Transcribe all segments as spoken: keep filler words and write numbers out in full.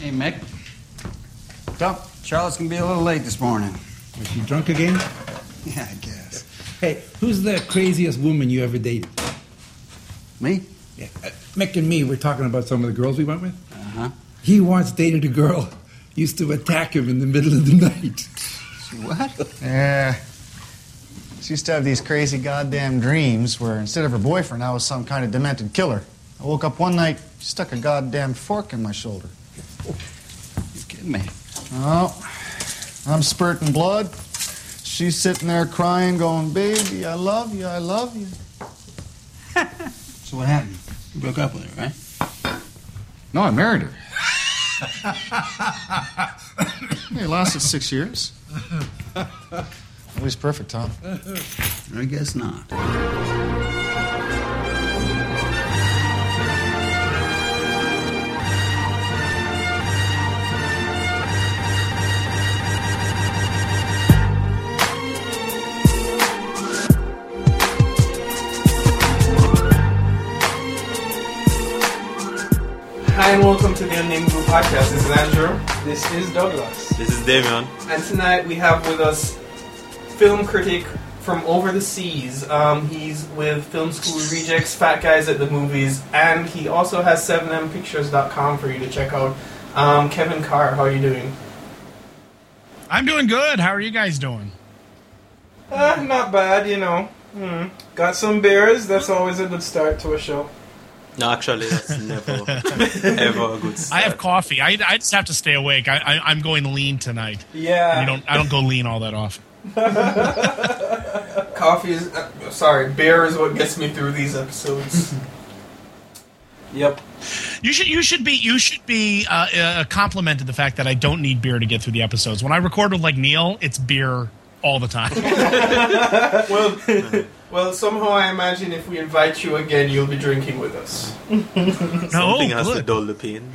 Hey, Mick. So, Charlotte's gonna be a little late this morning. Was she drunk again? Yeah, I guess. Hey, who's the craziest woman you ever dated? Me? Yeah, uh, Mick and me, we're talking about some of the girls we went with. Uh-huh. He once dated a girl, used to attack him in the middle of the night. What? Yeah. She used to have these crazy goddamn dreams where instead of her boyfriend, I was some kind of demented killer. I woke up one night, she stuck a goddamn fork in my shoulder. You kidding me? Oh, I'm spurting blood. She's sitting there crying, going, baby, I love you, I love you. So what happened? You broke up with her, right? No, I married her. It lasted six years. Nobody's perfect, Tom. I guess not. Hi and welcome to the Unnamed Group Podcast. This is Andrew. This is Douglas. This is Damian. And tonight we have with us film critic from over the seas. Um, he's with Film School Rejects, Fat Guys at the Movies, and he also has seven m pictures dot com for you to check out. Um, Kevin Carr, how are you doing? I'm doing good. How are you guys doing? Uh, not bad, you know. Mm. Got some beers. That's always a good start to a show. No, actually, that's never, ever a good start. I have coffee. I, I just have to stay awake. I, I, I'm going lean tonight. Yeah. And you don't. I don't go lean all that often. Coffee is... Uh, sorry, beer is what gets me through these episodes. Yep. You should. You should be. You should be uh, uh, complimented the fact that I don't need beer to get through the episodes. When I record with like Neil, it's beer all the time. well, well, somehow I imagine if we invite you again, you'll be drinking with us. No, Something has good. to dull the pain.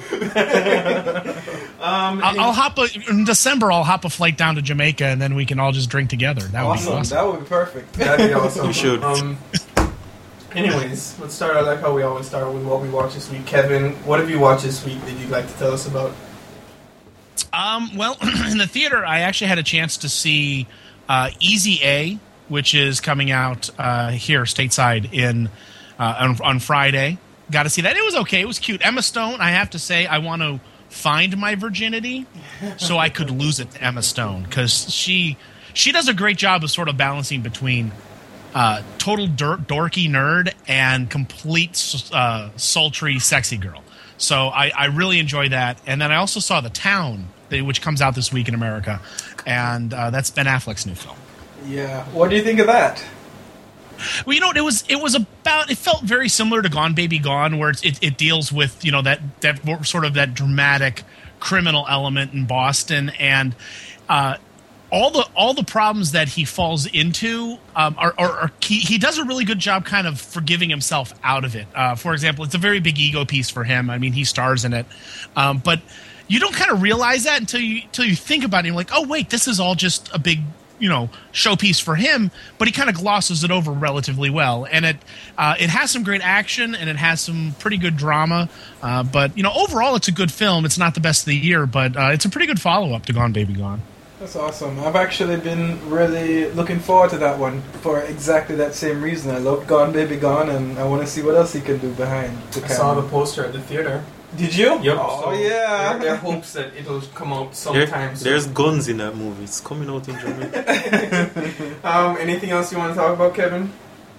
um, I'll, I'll hop a, in December. I'll hop a flight down to Jamaica, and then we can all just drink together. That would awesome. be awesome. That would be perfect. That'd be awesome. You should. Um, anyways, let's start out like how we always start with what we watched this week. Kevin, what have you watched this week that you'd like to tell us about? Um, well, in the theater, I actually had a chance to see uh, Easy A, which is coming out uh, here stateside in uh, on, on Friday. Got to see that. It was okay. It was cute. Emma Stone, I have to say, I want to find my virginity so I could lose it to Emma Stone, because she she does a great job of sort of balancing between uh, total dirt, dorky nerd and complete uh, sultry sexy girl. So I, I really enjoy that. And then I also saw The Town, which comes out this week in America, and uh, that's Ben Affleck's new film. Yeah. What do you think of that? Well, you know, it was it was about. It felt very similar to Gone Baby Gone, where it it, it deals with, you know, that that sort of that dramatic criminal element in Boston, and uh, all the all the problems that he falls into um, are, are, are he, he does a really good job kind of forgiving himself out of it. Uh, for example, it's a very big ego piece for him. I mean, he stars in it, um, but you don't kind of realize that until you until you think about it. You're like, oh wait, this is all just a big, you know, showpiece for him, but he kind of glosses it over relatively well, and it uh, it has some great action, and it has some pretty good drama. Uh, but you know, overall, it's a good film. It's not the best of the year, but uh, it's a pretty good follow up to Gone Baby Gone. That's awesome. I've actually been really looking forward to that one for exactly that same reason. I love Gone Baby Gone, and I want to see what else he can do behind the camera. I saw the poster at the theater. Did you? Yep. Oh, so yeah. There, there are hopes that it'll come out sometime there, soon. There's guns in that movie. It's coming out in Jamaica. um, anything else you want to talk about, Kevin?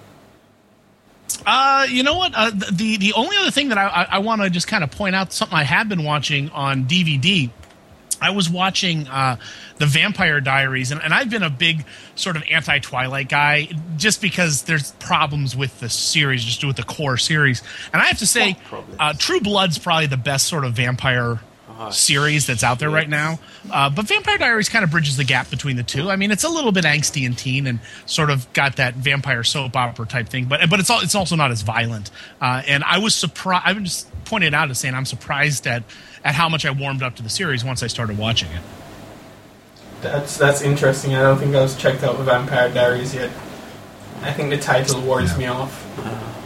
Uh, you know what? Uh, the the only other thing that I I, I want to just kind of point out, something I have been watching on D V D. I was watching uh, the Vampire Diaries, and, and I've been a big sort of anti-Twilight guy just because there's problems with the series, just with the core series. And I have to say, uh, True Blood's probably the best sort of vampire uh, series that's out there right now. Uh, but Vampire Diaries kind of bridges the gap between the two. I mean, it's a little bit angsty and teen, and sort of got that vampire soap opera type thing, but but it's all, it's also not as violent. Uh, and I was surprised. I just pointed out as saying I'm surprised at. at how much I warmed up to the series once I started watching it. That's that's interesting. I don't think I've checked out the Vampire Diaries yet. I think the title wards yeah. me off. Uh,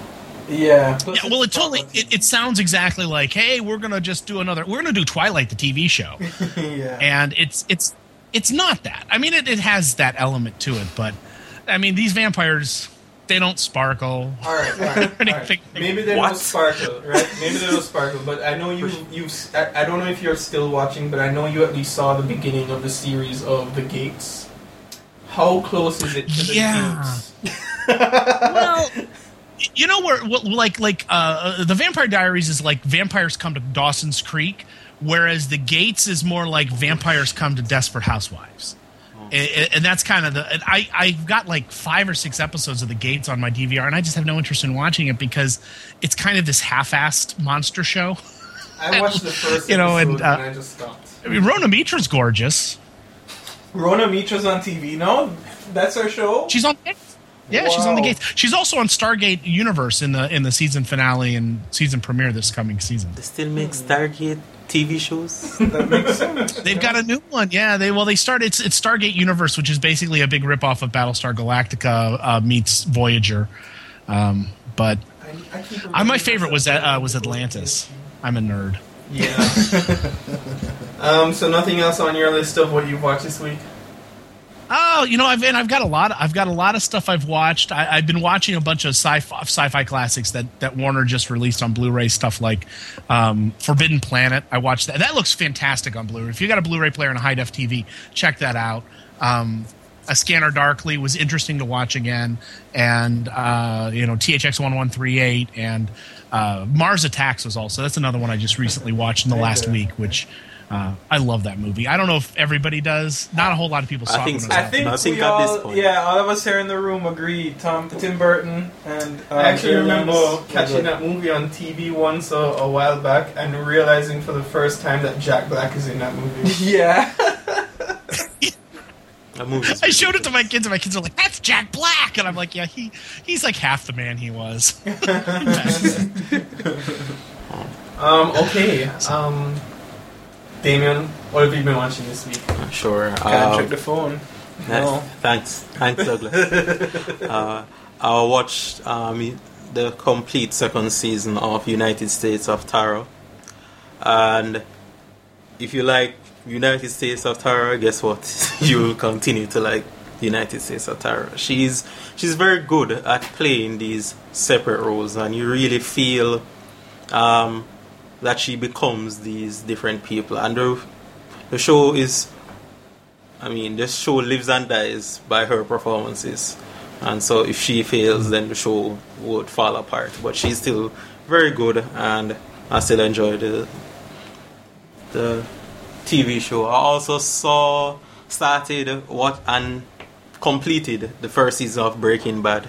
Yeah. Yeah, well, it totally it, it sounds exactly like, hey, we're gonna just do another. We're gonna do Twilight, the T V show. Yeah. And it's it's it's not that. I mean, it, it has that element to it, but I mean, these vampires, they don't sparkle. All right, all right, all right. Maybe they don't sparkle, right? Maybe they don't sparkle, but I know you. You. I, I don't know if you're still watching, but I know you at least saw the beginning of the series of The Gates. How close is it to the yeah. Gates? Well, you know where, like, like uh, the Vampire Diaries is like vampires come to Dawson's Creek, whereas The Gates is more like vampires come to Desperate Housewives. And, and that's kind of the. And I I've got like five or six episodes of The Gates on my D V R, and I just have no interest in watching it because it's kind of this half-assed monster show. I watched the first you know, episode and, uh, and I just stopped. I mean, Rona Mitra's gorgeous. Rona Mitra's on T V now. That's her show. She's on. Yeah, Wow. she's on The Gates. She's also on Stargate Universe in the in the season finale and season premiere this coming season. They still make Stargate T V shows. That makes sense. They've got a new one. Yeah, they well they started. It's, it's Stargate Universe, which is basically a big ripoff of Battlestar Galactica uh, meets Voyager. Um, but I, I keep I, my favorite was that uh, was Atlantis. I'm a nerd. Yeah. um. So nothing else on your list of what you've watched this week? Oh, you know, I've and I've got a lot. Of, I've got a lot of stuff I've watched. I, I've been watching a bunch of sci-fi, sci-fi classics that, that Warner just released on Blu-ray. Stuff like um, Forbidden Planet. I watched that. That looks fantastic on Blu-ray. If you got a Blu-ray player and a high def T V, check that out. Um, A Scanner Darkly was interesting to watch again, and uh, you know T H X eleven thirty-eight and uh, Mars Attacks was also. That's another one I just recently watched in the last week, which. Uh, I love that movie. I don't know if everybody does. Not a whole lot of people saw I think it. so. I think, I think we at all, this point. yeah, all of us here in the room agree. Tom, Tim Burton, and um, I actually remember aliens. catching that movie on T V once a, a while back and realizing for the first time that Jack Black is in that movie. Yeah. That movie's I showed it to my kids, and my kids are like, "That's Jack Black," and I'm like, "Yeah, he he's like half the man he was." um. Okay. Um. Damien, what have you been watching this week? Sure. Can't um, check the phone. Nice. No. Thanks. Thanks, Douglas. uh, I watched um, the complete second season of United States of Terror. And if you like United States of Terror, guess what? You will continue to like United States of Terror. She's she's very good at playing these separate roles, and you really feel um, that she becomes these different people. And the, the show is, I mean, the show lives and dies by her performances. And so if she fails, then the show would fall apart. But she's still very good, and I still enjoy the the T V show. I also saw, started, what, and completed the first season of Breaking Bad.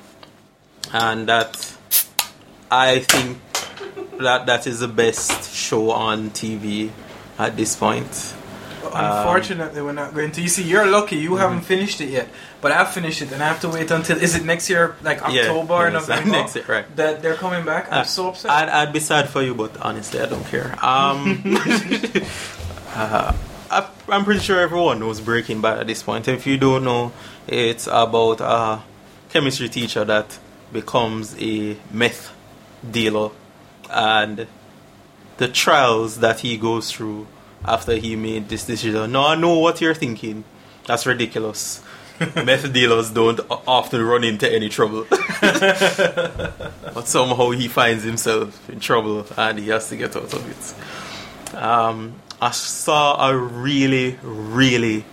And that, I think that that is the best show on T V at this point. Unfortunately, um, we're not going to. You see, you're lucky. You mm-hmm. haven't finished it yet. But I've finished it, and I have to wait until... Is it next year, like October or yeah, November? Next year, right. That they're coming back? I'm uh, so upset. I'd, I'd be sad for you, but honestly, I don't care. Um, uh, I, I'm pretty sure everyone knows Breaking Bad at this point. If you don't know, it's about a chemistry teacher that becomes a meth dealer, and the trials that he goes through after he made this decision. Now, I know what you're thinking. That's ridiculous. Meth dealers don't often run into any trouble. But somehow he finds himself in trouble and he has to get out of it. Um, I saw a really, really,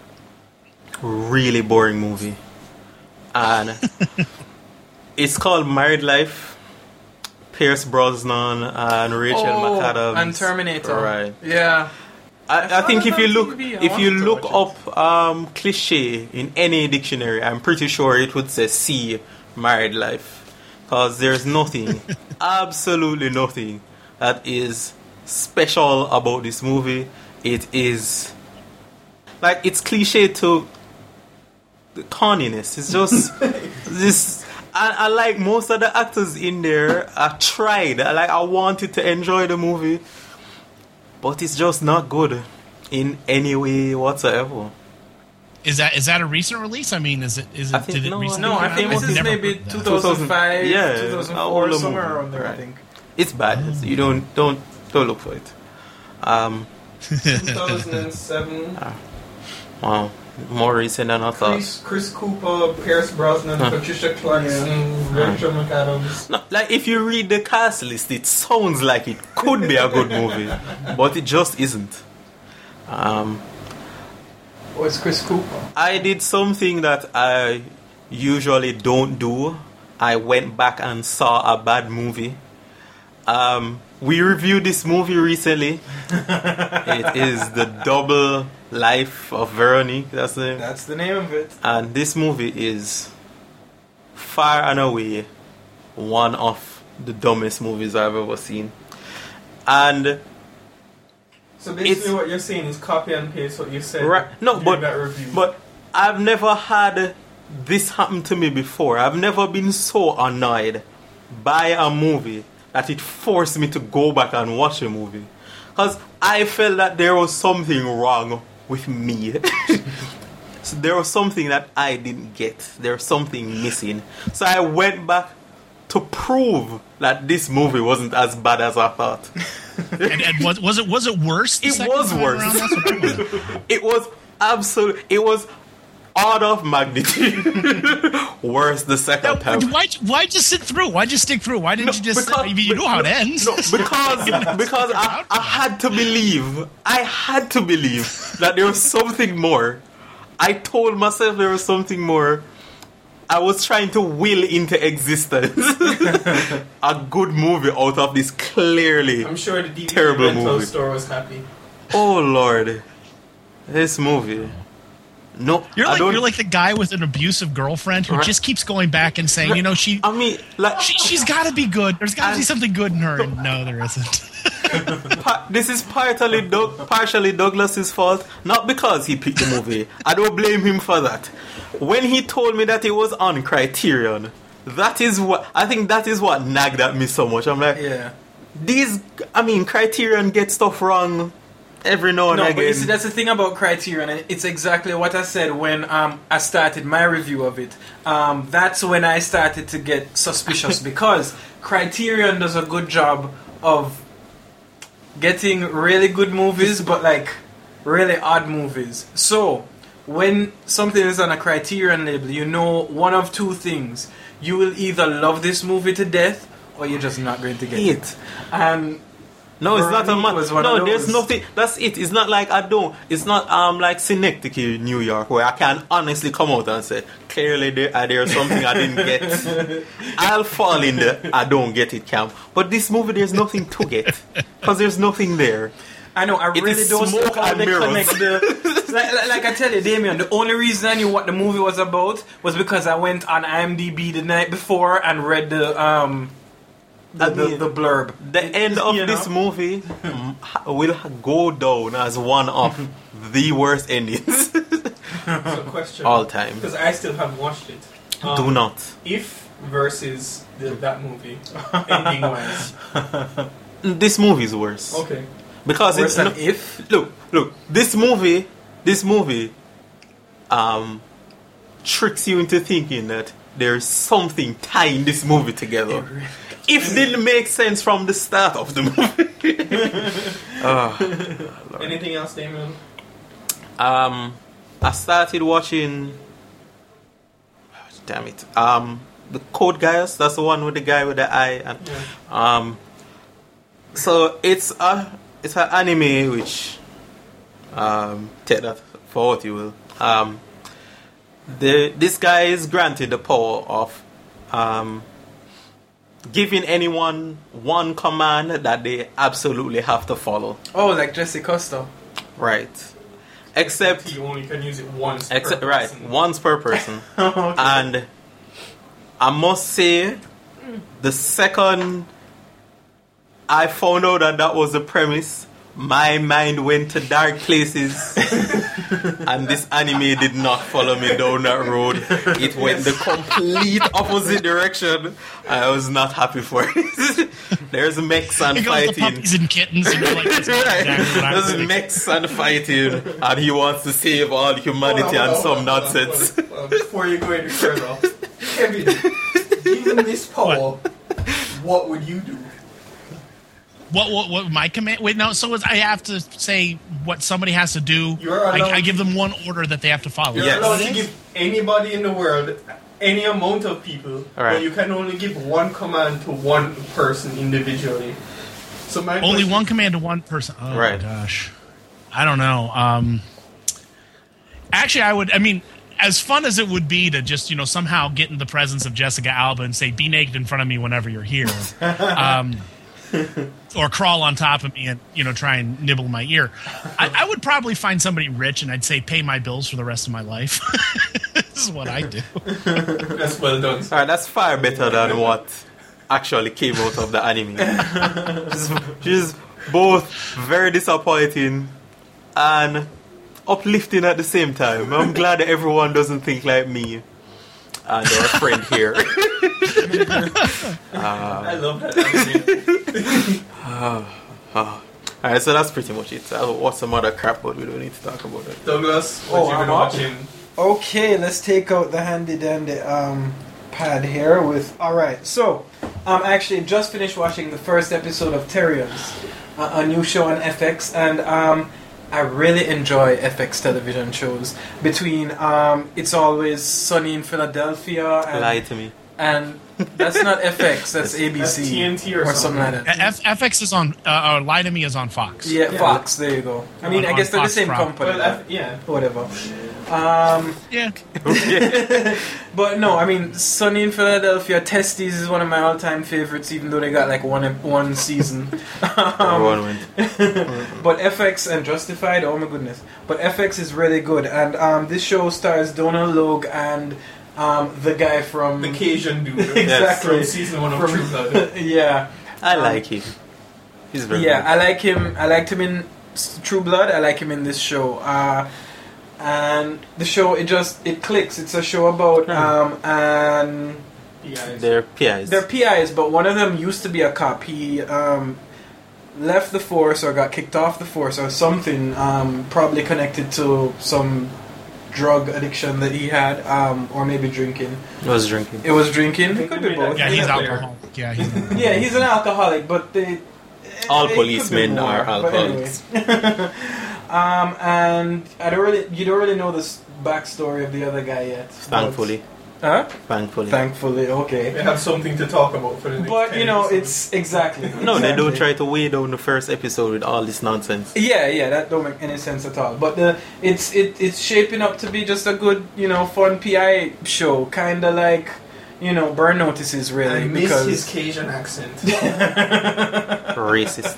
really boring movie. And it's called Married Life. Pierce Brosnan and Rachel oh, McAdams. And Terminator. Right. Yeah. I, I, I think if you look if you look up it. um, cliche in any dictionary, I'm pretty sure it would say C, Married Life. Because there's nothing, absolutely nothing, that is special about this movie. It is, like, it's cliche to the corniness. It's just this... I, I like most of the actors in there. I tried. I like. I wanted to enjoy the movie, but it's just not good in any way whatsoever. Is that is that a recent release? I mean, is it is I it think- did it no, recently? No, come I out? think I've this is never maybe heard of two that. thousand five, Yeah, two thousand an four, older somewhere movie, around there, I right. think. It's bad. You don't don't don't look for it. Um, two thousand seven. wow, more recent than I thought. Chris, Chris Cooper, Pierce Brosnan, Huh. Patricia Clarkson, Rachel McAdams. No, like if you read the cast list, it sounds like it could be a good movie, but it just isn't. Um, Oh, it's Chris Cooper. I did something that I usually don't do. I went back and saw a bad movie. Um, we reviewed this movie recently. It is The Double Life of Veronique. That's the That's the name of it. And this movie is far and away one of the dumbest movies I've ever seen. And So basically, It's- what you're saying is copy and paste what you said. right, no, during but that review. but I've never had this happen to me before. I've never been so annoyed by a movie that it forced me to go back and watch a movie, because I felt that there was something wrong with me. So there was something that I didn't get. There was something missing. So I went back to prove that this movie wasn't as bad as I thought. And, and was, was it was it worse? the It second was time worse. around? That's what I was- It was absolute. It was order of magnitude worse the second Now, time. why why'd you sit through? Why'd you stick through? Why didn't No, you just? because- I mean, you know how it ends. No, because because I, I had to believe. I had to believe that there was something more. I told myself there was something more. I was trying to will into existence a good movie out of this clearly. I'm sure the D V D Terrible rental movie. store was happy. Oh Lord, this movie. No, You're I like don't. you're like the guy with an abusive girlfriend who Right. just keeps going back and saying, you know, she I mean, like she she's got to be good. There's got to be And- something good in her. And no, there isn't. Pa- this is partly Doug, partially Douglas's fault, not because he picked the movie. I don't blame him for that. When he told me that it was on Criterion, that is what I think. That is what nagged at me so much. I'm like, Yeah. these. I mean, Criterion gets stuff wrong every now and No, but you again. see, that's the thing about Criterion, and it's exactly what I said when um, I started my review of it. Um, that's when I started to get suspicious because Criterion does a good job of getting really good movies, but like really odd movies. So when something is on a Criterion label, you know one of two things: you will either love this movie to death, or you're just not going to get it. It. And No, it's not a Veronique man. was one No, of there's those. nothing. That's it. It's not like I don't. It's not um like Synecdoche, New York, where I can honestly come out and say clearly there uh, there's something I didn't get. I'll fall in the I don't get it camp. But this movie, there's nothing to get because there's nothing there. I know, I It really is don't smoke know how and they mirrors. connect the... like, like, like I tell you, Damien, the only reason I knew what the movie was about was because I went on IMDb the night before and read the um the, I the, mean, the blurb. The end of You this know? movie mm, ha- will go down as one of the worst endings So question. all time. Because I still haven't watched it. Um, Do not. If versus the, that movie, ending wise. This movie is worse. Okay. Because Worse it's than not, If? look, look. This movie, this movie, um, tricks you into thinking that there's something tying this movie together. If didn't make sense from the start of the movie. Oh, Anything else, Damien? um, I started watching. Damn it. Um, the Code Geass. That's the one with the guy with the eye. And Yeah. um, so it's a it's an anime which um take that for what you will. Um, the this guy is granted the power of um giving anyone one command that they absolutely have to follow. Oh, like Jesse Costa. Right. Except You only can use it once. per except right person. once per person. Okay. And I must say, the second I found out that that was the premise my mind went to dark places, and this anime did not follow me down that road. It went the complete opposite direction. I was not happy for it. There's mechs and It goes to fighting. puppies and kittens, and you're like, that's not Right. exactly what I was There's thinking. mechs and fighting, and he wants to save all humanity and some nonsense. Hold on, hold on. Before you go any further, Kevin, given this power, what would you do? What, what what my command? Wait, no. So is, I have to say what somebody has to do. You're I, allowed I give them one order that they have to follow. You're Yes. allowed to give anybody in the world any amount of people, All right. but you can only give one command to one person individually. So my Only question- one command to one person. Oh Right. my gosh, I don't know. Um, actually, I would. I mean, as fun as it would be to just you know somehow get in the presence of Jessica Alba and say, "Be naked in front of me whenever you're here," um, or crawl on top of me and you know try and nibble my ear. I, I would probably find somebody rich and I'd say, "Pay my bills for the rest of my life." This is what I do. That's well done. Alright, that's far better than what actually came out of the anime. She's, she's both very disappointing and uplifting at the same time. I'm glad that everyone doesn't think like me and our friend here. I love that. Alright, so that's pretty much it. Uh, What's some other crap, but we don't need to talk about it. Douglas, what Oh, you been I'm up. watching? Okay, let's take out the handy dandy um, pad here with. Alright, so um, I actually just finished watching the first episode of Terriers, a, a new show on F X, and um, I really enjoy F X television shows. Between um, It's Always Sunny in Philadelphia and, Lie to me. and that's not F X, that's A B C That's T N T or something something. like that. F- FX is on. Uh, or Lie to Me is on Fox. Yeah, Yeah. Fox. There you go. I mean, On- I guess on they're the Fox same Prop. company. Well, F- yeah. Whatever. Um, Yeah. But no, I mean, Sunny in Philadelphia, Testes is one of my all-time favorites, even though they got like one one season. Everyone went. But F X and Justified, oh my goodness. But F X is really good, and um, this show stars Donald Logue and um, the guy from The Cajun dude. Exactly. From season one of From- True Blood. yeah, I like him. He's very yeah. good. I like him. I liked him in S- True Blood. I like him in this show. Uh, and the show, it just it clicks. It's a show about um, and. Yeah, They're P Is. They're P Is, but one of them used to be a cop. He um, left the force or got kicked off the force or something, um, probably connected to some drug addiction that he had, um, or maybe drinking. I was drinking. It was drinking. It could be both. Yeah, he's Yeah. alcoholic. Yeah, he's. Yeah, he's an alcoholic, but they. All it could policemen be more, are but anyway. alcoholics. um, and I don't really, you don't really know the s- backstory of the other guy yet. Thankfully. Huh? Thankfully. Thankfully, okay. They have something to talk about for the next But ten you know, episodes. it's exactly. No, they don't exactly. try to weigh down the first episode with all this nonsense. Yeah, yeah, that don't make any sense at all. But the it's it, it's shaping up to be just a good, you know, fun P I show, kind of like, you know, Burn Notices really. I miss because his Cajun accent. Racist.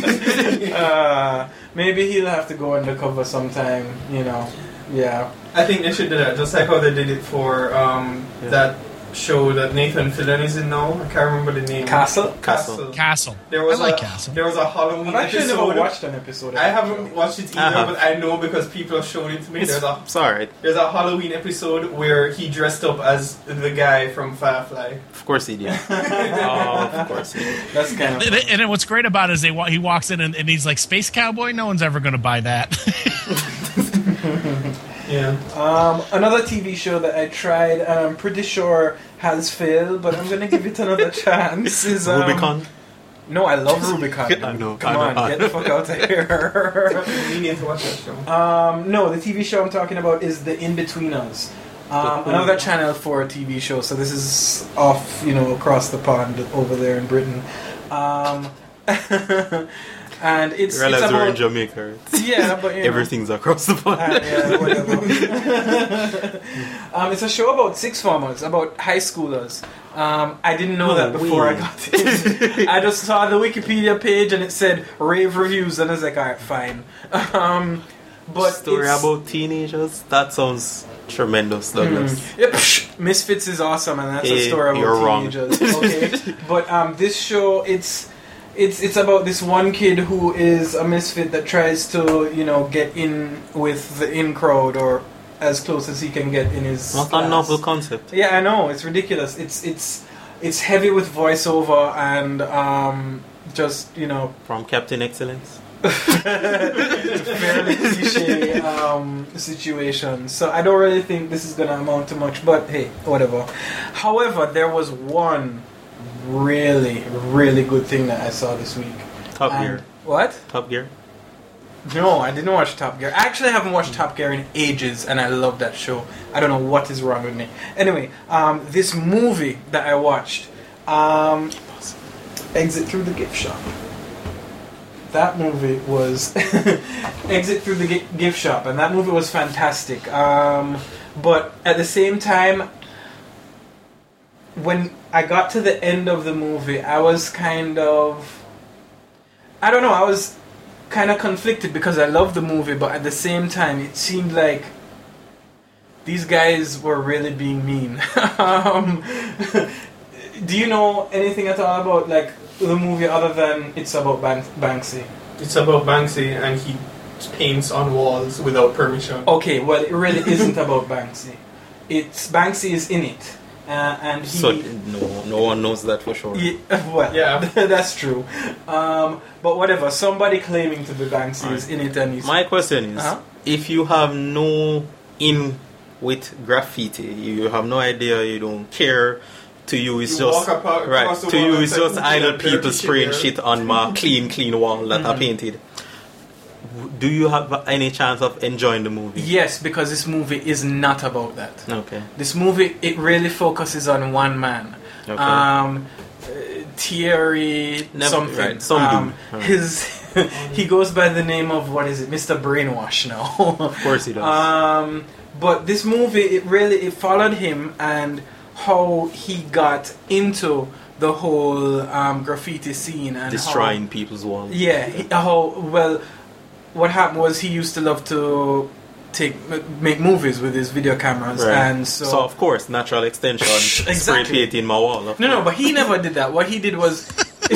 uh, maybe he'll have to go undercover sometime, you know. Yeah. I think they should do that, just like how they did it for um, Yeah. that show that Nathan Fillion is in now. I can't remember the name. Castle. Castle. Castle. There was I like a, Castle. There was a Halloween I've actually episode. never watched an episode. Of I that haven't show. watched it either, Uh-huh. but I know because people have shown it to me. It's, There's a it's alright. there's a Halloween episode where he dressed up as the guy from Firefly. Of course he did. Oh, of course he did. That's kind of. And, and then what's great about it is they wa- he walks in and, and he's like, Space Cowboy? No one's ever going to buy that. Yeah. Um, another T V show that I tried, and I'm pretty sure has failed, but I'm gonna give it another chance. Is um, Rubicon? No, I love Rubicon. I know, Come I know, on, I get know. the fuck out of here. We need to watch that show. um, no, the T V show I'm talking about is The In-Betweeners. Um, another Channel four T V show, so this is off, you know, across the pond over there in Britain. Um, and it's, You realize it's we're in about... Jamaica, right? Yeah, but you know. Everything's across the pond. Uh, yeah, whatever. um, it's a show about sixth formers, about high schoolers. Um, I didn't know Oh, that before weird. I got in. I just saw the Wikipedia page and it said rave reviews, and I was like, alright, fine. Um, but Story it's, about teenagers? That sounds tremendous, Douglas. Mm. Yep, psh, Misfits is awesome, and that's a Hey, story you're about wrong. teenagers. Okay, but um, this show, it's it's it's about this one kid who is a misfit that tries to, you know, get in with the in crowd or as close as he can get in his What class. a novel concept. Yeah, I know, it's ridiculous. It's it's it's heavy with voiceover and um, just, you know, From Captain Excellence. fairly cliche um, situation. So I don't really think this is gonna amount to much, but hey, whatever. However, there was one really, really good thing that I saw this week. Top And- Gear. What? Top Gear. No, I didn't watch Top Gear. I actually haven't watched Top Gear in ages, and I love that show. I don't know what is wrong with me. Anyway, um, this movie that I watched, um, Exit Through the Gift Shop. That movie was Exit Through the Gi- Gift Shop, and that movie was fantastic. Um, but at the same time, when I got to the end of the movie, I was kind of, I don't know, I was kind of conflicted because I loved the movie, but at the same time, it seemed like these guys were really being mean. um, do you know anything at all about like the movie other than it's about Bank- Banksy? It's about Banksy and he paints on walls without permission. Okay, well, it really isn't about Banksy. It's Banksy is in it, uh, and he. So no, no one knows that for sure. Yeah, well, Yeah. that's true. Um, but whatever, somebody claiming to be Banksy is in it, and he's. My question is, Uh-huh. if you have no in with graffiti, you have no idea, you don't care. To you, it's You just walk up- right. across the To wall you, and it's say, just "Ooh, idle dirty people shit spraying here." shit on my clean, clean wall that are painted. W- Do you have any chance of enjoying the movie? Yes, because this movie is not about that. Okay. This movie, it really focuses on one man. Okay. Um, uh, Thierry Never- something. right, some um, dude. Alright. His he goes by the name of what is it, Mister Brainwash now. Of course he does. Um, but this movie, it really it followed him and how he got into the whole um, graffiti scene and Destroying how, people's walls. yeah, he, how well. What happened was he used to love to take m- make movies with his video cameras, Right. and so, So of course, natural extension, spray Exactly. painting my wall. of no, no, course. but he never did that. What he did was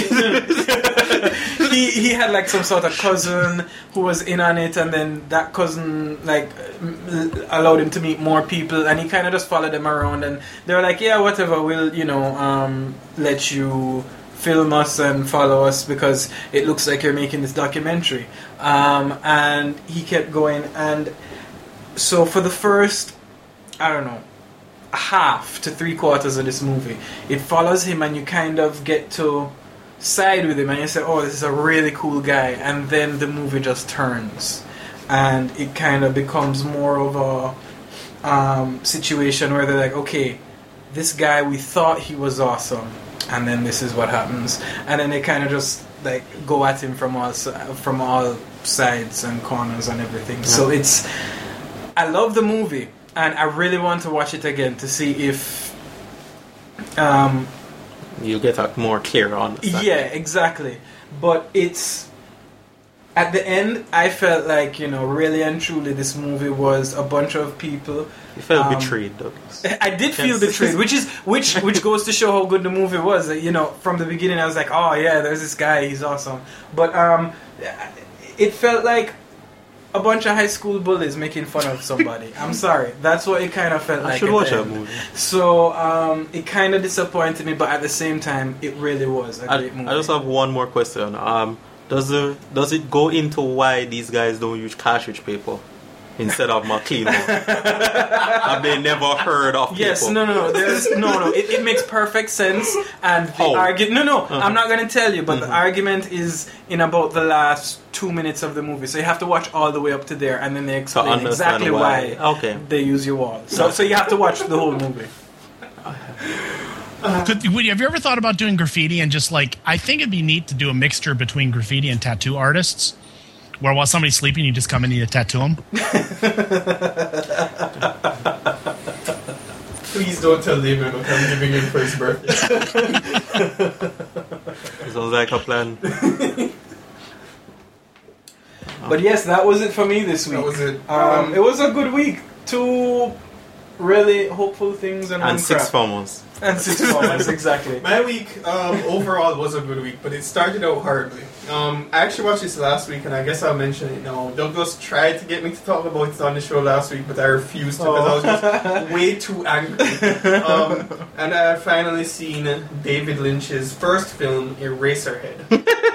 he he had like some sort of cousin who was in on it, and then that cousin like m- allowed him to meet more people, and he kind of just followed them around, and they were like, yeah, whatever, we'll you know um, let you film us and follow us because it looks like you're making this documentary. Um, and he kept going, and so for the first, I don't know, half to three quarters of this movie, it follows him, and you kind of get to side with him, and you say, "Oh, this is a really cool guy," and then the movie just turns, and it kind of becomes more of a um, situation where they're like, "Okay, this guy, we thought he was awesome." And then this is what happens, and then they kind of just like go at him from all si- from all sides and corners and everything. So it's, I love the movie, and I really want to watch it again to see if, um, You get a more clear understanding. yeah, exactly. But it's at the end, I felt like you know, really and truly, this movie was a bunch of people. You felt Um, betrayed, Douglas. I did feel Yes. betrayed, which is which which goes to show how good the movie was. You know, from the beginning, I was like, "Oh yeah, there's this guy, he's awesome." But um, it felt like a bunch of high school bullies making fun of somebody. I'm sorry, that's what it kind of felt I like. should at watch the that end. movie. So um, it kind of disappointed me, but at the same time, it really was a I, great movie. I just have one more question. Um, does the does it go into why these guys don't use cartridge paper instead of my clean one? Have they never heard of Yes, paper? no, no, no. There's no, no. It, it makes perfect sense, and the How? argument. No, no. Uh-huh. I'm not going to tell you, but the Mhm. argument is in about the last two minutes of the movie. So you have to watch all the way up to there, and then they To explain understand exactly why. why. Okay. they use your wall. So, so you have to watch the whole movie. Could, would, have you ever thought about doing graffiti and just like, I think it'd be neat to do a mixture between graffiti and tattoo artists, where while somebody's sleeping, you just come in and you tattoo them. Please don't tell David what I'm giving him for his birthday. Sounds like a plan. But yes, that was it for me this week. That was it. Um, it was a good week. Two really hopeful things and, And one six crap. formers. And six formers, exactly. My week um, overall was a good week, but it started out horribly. Um, I actually watched this last week, and I guess I'll mention it now. Douglas tried to get me to talk about it on the show last week, but I refused to because I was just way too angry. Um, and I have finally seen David Lynch's first film, Eraserhead.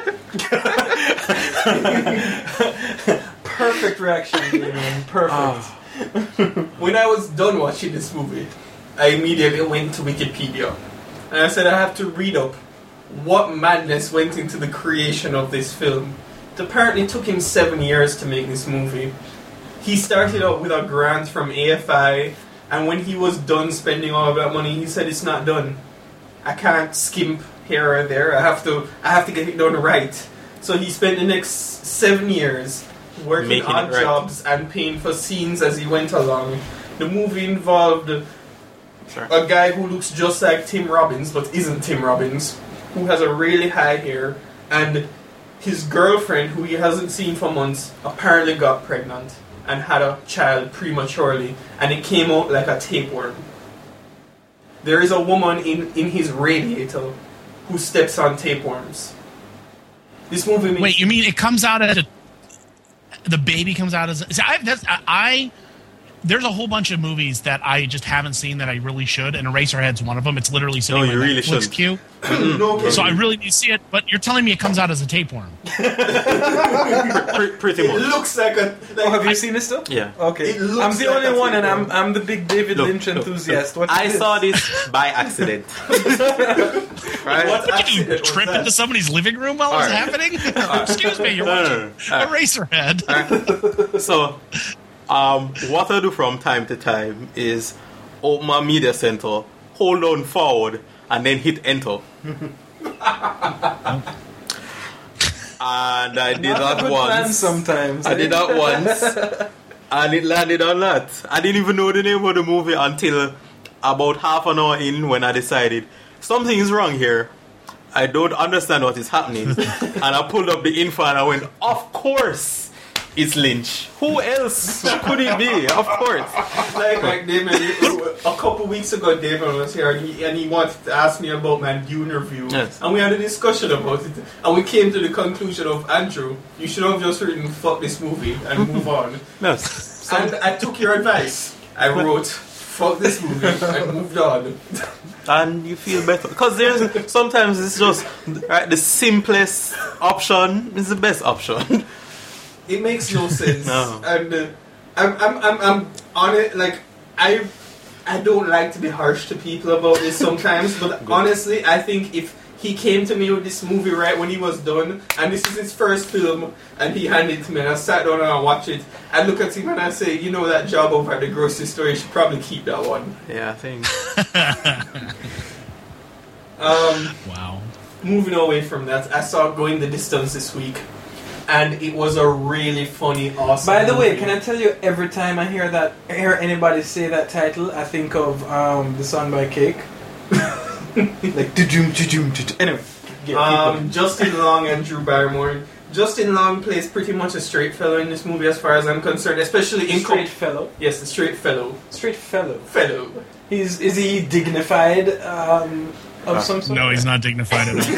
Perfect reaction, Damien. Perfect. When I was done watching this movie, I immediately went to Wikipedia. And I said I have to read up what madness went into the creation of this film. It apparently took him seven years to make this movie. He started out with a grant from A F I, and when he was done spending all of that money, he said it's not done. I can't skimp here or there. I have to I have to get it done right. So he spent the next seven years working Making odd it right. jobs and paying for scenes as he went along. The movie involved Sorry. a guy who looks just like Tim Robbins, but isn't Tim Robbins, who has a really high hair, and his girlfriend, who he hasn't seen for months, apparently got pregnant and had a child prematurely, and it came out like a tapeworm. There is a woman in, in his radiator who steps on tapeworms. This movie makes... Wait, you mean it comes out as a... The baby comes out as... See, I, that's, I, I... There's a whole bunch of movies that I just haven't seen that I really should, and Eraserhead's one of them. It's literally sitting No, on you my really Netflix shouldn't. queue. no, okay. So I really need to see it, but you're telling me it comes out as a tapeworm. Pre- pretty It much. looks like a... Like, Oh, have you seen this stuff? Yeah. Okay. It looks I'm the like only a one, and I'm tapeworm. I'm the big David Look, Lynch look, enthusiast. look. What I is this? saw this by accident. Right? What Did you accident was trip that? into somebody's living room while it was Alright. happening? Excuse me, you're No, no, watching no, no. Eraserhead. So, um, what I do from time to time is open my media center, hold on forward, and then hit enter. And I did Not a that good plan once. sometimes. I did that once, and it landed on that. I didn't even know the name of the movie until about half an hour in when I decided something is wrong here. I don't understand what is happening. And I pulled up the info and I went, of course, it's Lynch. Who else could it be? Of course. Like, like Damon, a couple weeks ago, Damon was here and he, and he wanted to ask me about my Dune review. Yes. And we had a discussion about it. And we came to the conclusion of, Andrew, you should have just written fuck this movie and move on. No. And I took your advice. I wrote fuck this movie and moved on. And you feel better. Because there's sometimes it's just right, the simplest option is the best option. It makes no sense. No. And uh, I'm, I'm, I'm, I'm on it. Like, I, I don't like to be harsh to people about this sometimes, but honestly, I think if he came to me with this movie right when he was done, and this is his first film, and he handed it to me, and I sat down and I watched it, I look at him and I say, you know that job over at the grocery store, you should probably keep that one. Yeah, I think. Um, Wow. moving away from that, I saw Going the Distance this week, and it was a really funny, awesome By the way, movie. can I tell you, every time I hear that, hear anybody say that title, I think of um, the song by Cake. Like, do-doom, do-doom, do-doom. Anyway. get Um, Justin Long and Drew Barrymore. Justin Long plays pretty much a straight fellow in this movie, as far as I'm concerned, especially people. in Straight com- fellow. Yes, the straight fellow. Straight fellow. Fellow. He's is he dignified um, of some sort? No, he's not dignified at all.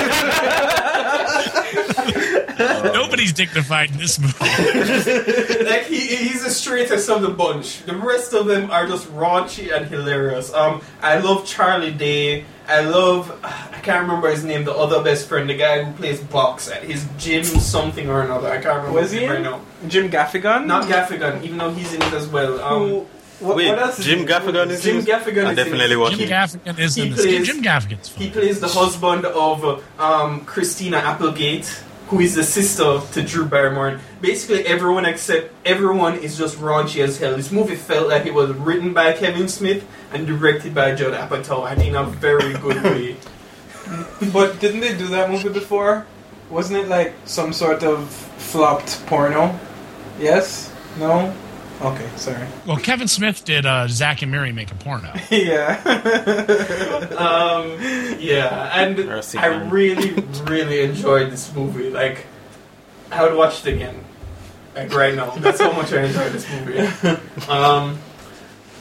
Nobody's dignified in this movie. Like he, he's the straightest of the bunch. The rest of them are just raunchy and hilarious. Um, I love Charlie Day. I love I can't remember his name. The other best friend, the guy who plays box at his gym something or another. I can't remember Was his he name right in? now. Jim Gaffigan? Not Gaffigan, even though he's in it as well. Um, Who, what, Wait, what else is Jim he- Gaffigan is Jim in it? Gaffigan I is definitely in it. watched Jim it. Gaffigan is he in this. plays- Jim Gaffigan's fun. He plays the husband of um, Christina Applegate, who is the sister to Drew Barrymore. Basically, everyone except everyone is just raunchy as hell. This movie felt like it was written by Kevin Smith and directed by Judd Apatow, and in a very good way. But didn't they do that movie before? Wasn't it like some sort of flopped porno? Yes? No? Okay, sorry. Well, Kevin Smith did uh, Zack and Miri make a porno. Yeah. Um, yeah, and Mercy, I man. really, really enjoyed this movie. Like, I would watch it again. Like, right now. That's how much I enjoyed this movie. Um,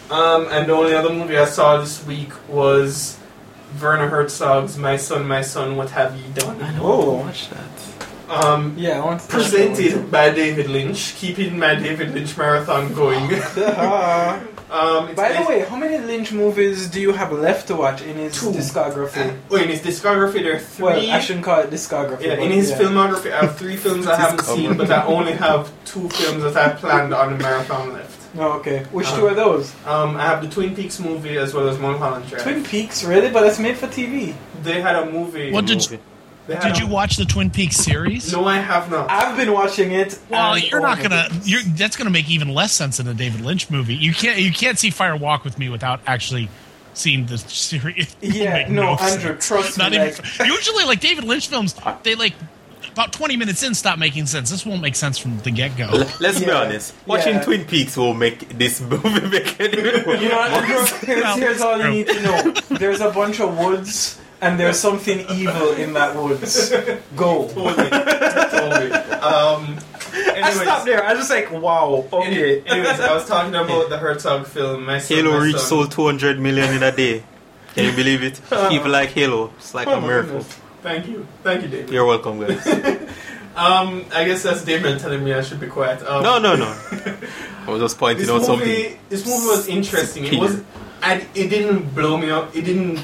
Um, and the only other movie I saw this week was Werner Herzog's My Son, My Son, What Have You Done? I don't Oh. watch that. Um, Yeah, I want to presented by David Lynch, keeping my David Lynch marathon going. Uh, um, it's by the basi- way, how many Lynch movies do you have left to watch in his Two. discography? Oh, in his discography, there are three. Well, I shouldn't call it discography. Yeah, but in his yeah. filmography, I have three films I haven't Discover. seen, but I only have two films that I planned on the marathon left. Oh, okay. Which Um, two are those? Um, I have the Twin Peaks movie as well as Mulholland Drive. Twin Peaks, really? But it's made for T V. They had a movie. What did Movie. they had did a- you watch the Twin Peaks series? No, I have not. I've been watching it. Well, and you're not over gonna. it. You're, that's gonna make even less sense in a David Lynch movie. You can't. You can't see Fire Walk with Me without actually seeing the series. Yeah, Make no, sense. Andrew, trust Not me. even. Like, Usually, like David Lynch films, they like about twenty minutes in stop making sense. This won't make sense from the get go. L- Let's be Yeah. honest. Watching Yeah. Twin Peaks will make this movie make any you know, Andrew, here's, Well, here's all you true. need to know. There's a bunch of woods, and there's something evil in that woods. Go. Totally. Totally. Um, I anyways, stopped there. I was just like, wow, okay. any- anyways, I was talking about the Herzog film. My Son, Halo My reached Son. sold two hundred million in a day. Can you believe it? People like Halo. It's like Oh a my miracle. goodness. Thank you. Thank you, David. You're welcome, guys. Um, I guess that's David telling me I should be quiet. Um, No, no, no. I was just pointing This out something. movie, this movie was interesting. It Clear. was, and it didn't blow me up. It didn't.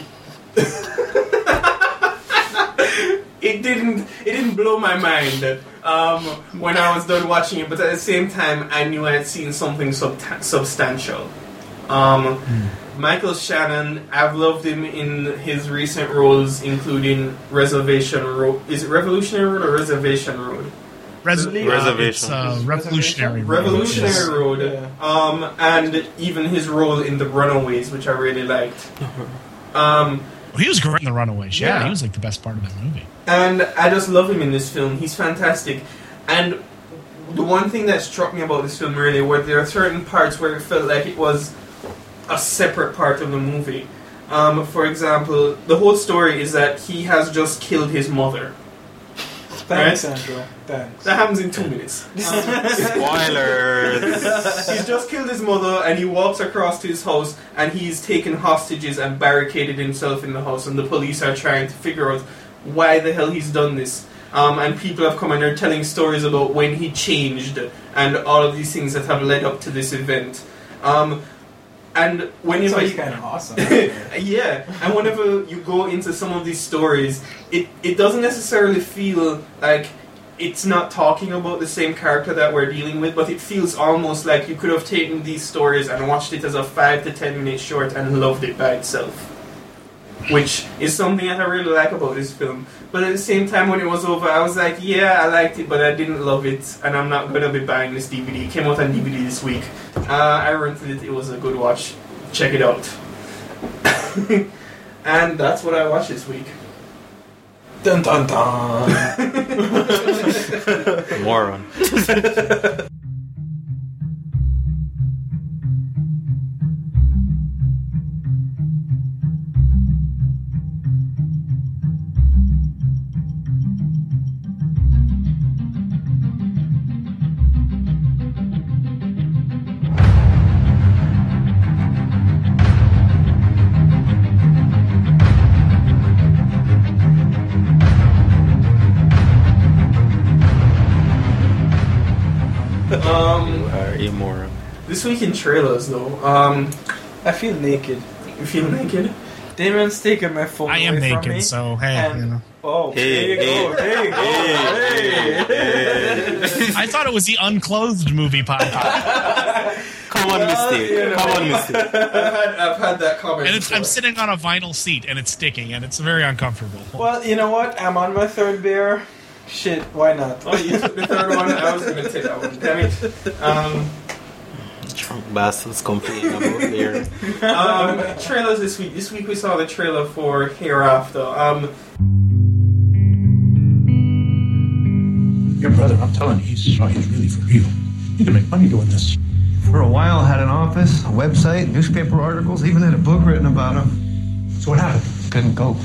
it didn't. It didn't blow my mind um, when I was done watching it. But at the same time, I knew I had seen something subta- substantial. Um, Michael Shannon, I've loved him in his recent roles, including Reservation Road. Is it Revolutionary Road or Reservation Road? Res- Reservation. It's, uh, Revolutionary. Road. Revolutionary Road, Yeah. um, and even his role in The Runaways, which I really liked. Um, He was great in The Runaways. Yeah, Yeah. he was like the best part of that movie. and I just love him in this film. He's fantastic. And the one thing that struck me about this film really were there are certain parts where it felt like it was a separate part of the movie. Um, for example, the whole story is that he has just killed his mother. Thanks, Right? Andrew. Thanks. That happens in two minutes. Spoilers. He's just killed his mother and he walks across to his house and he's taken hostages and barricaded himself in the house, and the police are trying to figure out why the hell he's done this. Um, and people have come and are telling stories about when he changed and all of these things that have led up to this event. Um, and whenever Sounds you, kind of awesome. yeah, and whenever you go into some of these stories, it, it doesn't necessarily feel like it's not talking about the same character that we're dealing with, but it feels almost like you could have taken these stories and watched it as a five to ten minute short and loved it by itself. Which is something that I really like about this film. But at the same time, when it was over, I was like, yeah, I liked it, but I didn't love it, and I'm not going to be buying this D V D. It came out on D V D this week. Uh, I rented it. It was a good watch. Check it out. And that's what I watched this week. Dun dun dun. Moron. Um, You are a moron. this week in trailers, though, um, I feel naked. you feel naked? Damon's taking my phone I am away from me. naked, so hey, and- you know. Oh, Hey, there you go. There you go. Hey. I thought it was the Unclothed movie podcast, Come on, mistake. Come on, mistake. I've had, I've had that comment. and it's, I'm before. sitting on a vinyl seat, and it's sticking, and it's very uncomfortable. Well, you know what? I'm on my third beer. Shit, why not? Oh, you took the third one? I was going to take that one. Damn it. Um, Drunk bastards complaining about beer. um, trailers this week. This week we saw the trailer for Hereafter. Um, Your brother, I'm telling you, he's, oh, he's really for real. You can make money doing this. For a while, had an office, a website, newspaper articles, even had a book written about him. So what happened? Couldn't cope.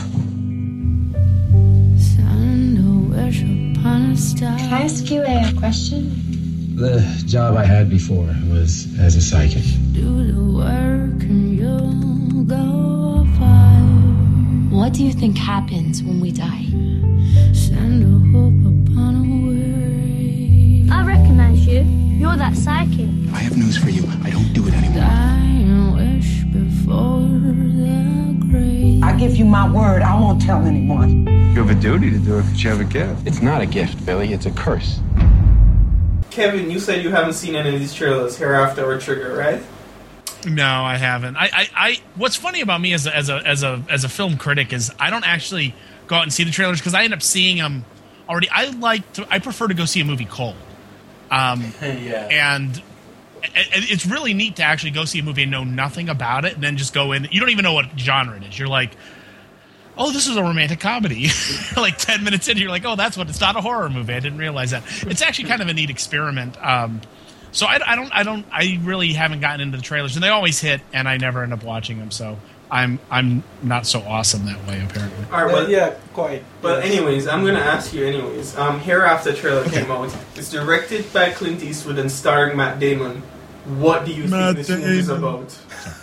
Can I ask you a question? The job I had before was as a psychic. Do the work and you'll go far. What do you think happens when we die? Send a hope upon a way. I recognize you. You're that psychic. I have news for you. I don't do it anymore. Dying wish before the grave. I give you my word, I won't tell anyone. You have a duty to do it if you have a gift. It's not a gift, Billy. It's a curse. Kevin, you said you haven't seen any of these trailers, Hereafter or Trigger, right? No, I haven't. I, I, I what's funny about me as a, as a as a as a film critic is I don't actually go out and see the trailers because I end up seeing them already. I like to. I prefer to go see a movie cold. Um, yeah. And it's really neat to actually go see a movie and know nothing about it, and then just go in. You don't even know what genre it is. You're like, oh, this is a romantic comedy. Like ten minutes in, you're like, oh, that's what. It's not a horror movie. I didn't realize that. It's actually kind of a neat experiment. Um, so I, I don't, I don't, I really haven't gotten into the trailers, and they always hit, and I never end up watching them. So I'm, I'm not so awesome that way, apparently. All right, well, yeah, quite. But anyways, I'm gonna ask you anyways. Um, Hereafter trailer came out. It's directed by Clint Eastwood and starring Matt Damon. What do you Matt think this movie is about?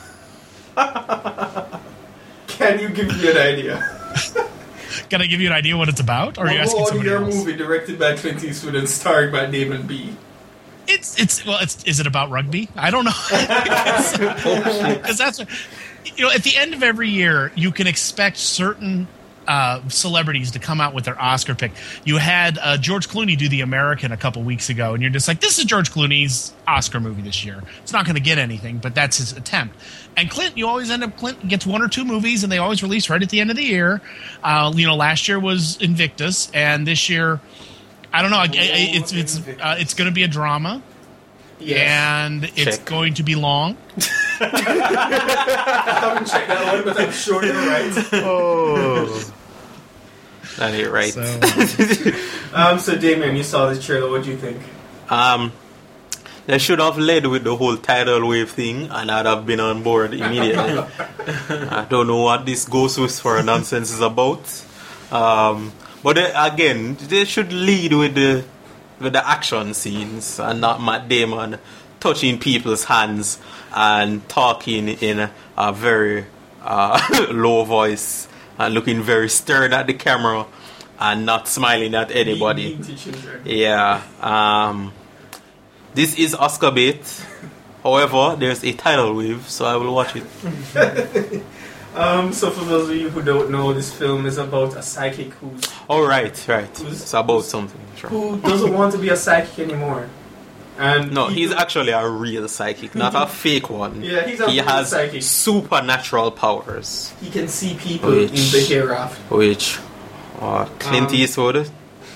Can you give me an idea? Can I give you an idea what it's about? Or are you asking What somebody your else? movie directed by Clint Eastwood and starring Matt Damon be? It's it's well, it's is it about rugby? I don't know. Because that's you know, at the end of every year, you can expect certain uh, celebrities to come out with their Oscar pick. You had uh, George Clooney do The American a couple weeks ago, and you're just like, this is George Clooney's Oscar movie this year. It's not going to get anything, but that's his attempt. And Clint, you always end up, Clint gets one or two movies, and they always release right at the end of the year. Uh, you know, last year was Invictus, and this year, I don't know, I, I, it's it's uh, it's going to be a drama. Yes. And it's Check. going to be long. I haven't checked that one, but I'm sure you're right. Oh. That ain't right. So, um, so Damien, you saw this trailer. What do you think? Um, they should have led with the whole tidal wave thing, and I'd have been on board immediately. I don't know what this Ghost Whisperer nonsense is about. Um, but they, again, they should lead with the with the action scenes and not Matt Damon touching people's hands and talking in a very uh, low voice and looking very stern at the camera and not smiling at anybody. Mean to children. Yeah. Um, this is Oscar bait. However, there's a tidal wave, so I will watch it. um, so for those of you who don't know, this film is about a psychic who's Oh, right, right. Who's- It's about something. Sure. who doesn't want to be a psychic anymore. And No, he's people- actually a real psychic, not a fake one. Yeah, he's a he real has psychic. supernatural powers, he can see people Which- in the hereafter. which uh, Clint Um, Eastwood.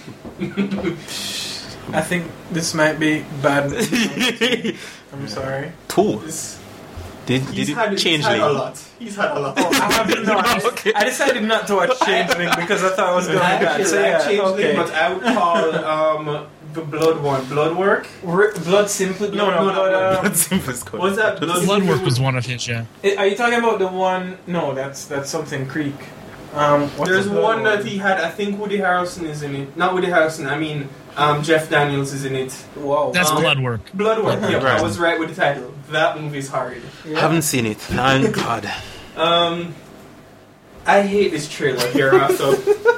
I think this might be bad. I'm sorry. Two. This- Did, He's did had, it he's change had a Changeling? lot. He's had a lot. I, have, no, I, Okay. I decided not to watch Changeling because I thought it was going to I be bad. actually So like yeah, Changeling, okay. but I would call um, the Blood one Blood Work. R- Blood Simply. No, no, No, no, Blood. Um, That's simple as good. What's that? Blood Bloodwork was one of his, yeah. are you talking about the one? No, that's that's something Creek. Um, what's There's the Blood one that he had. I think Woody Harrelson is in it. Not Woody Harrelson. I mean, um, Jeff Daniels is in it. Wow. That's Um, Bloodwork. Blood Work. Yeah, Right. I was right with the title. That movie's hard. Yeah. Haven't seen it. Thank God. Um, I hate this trailer here. So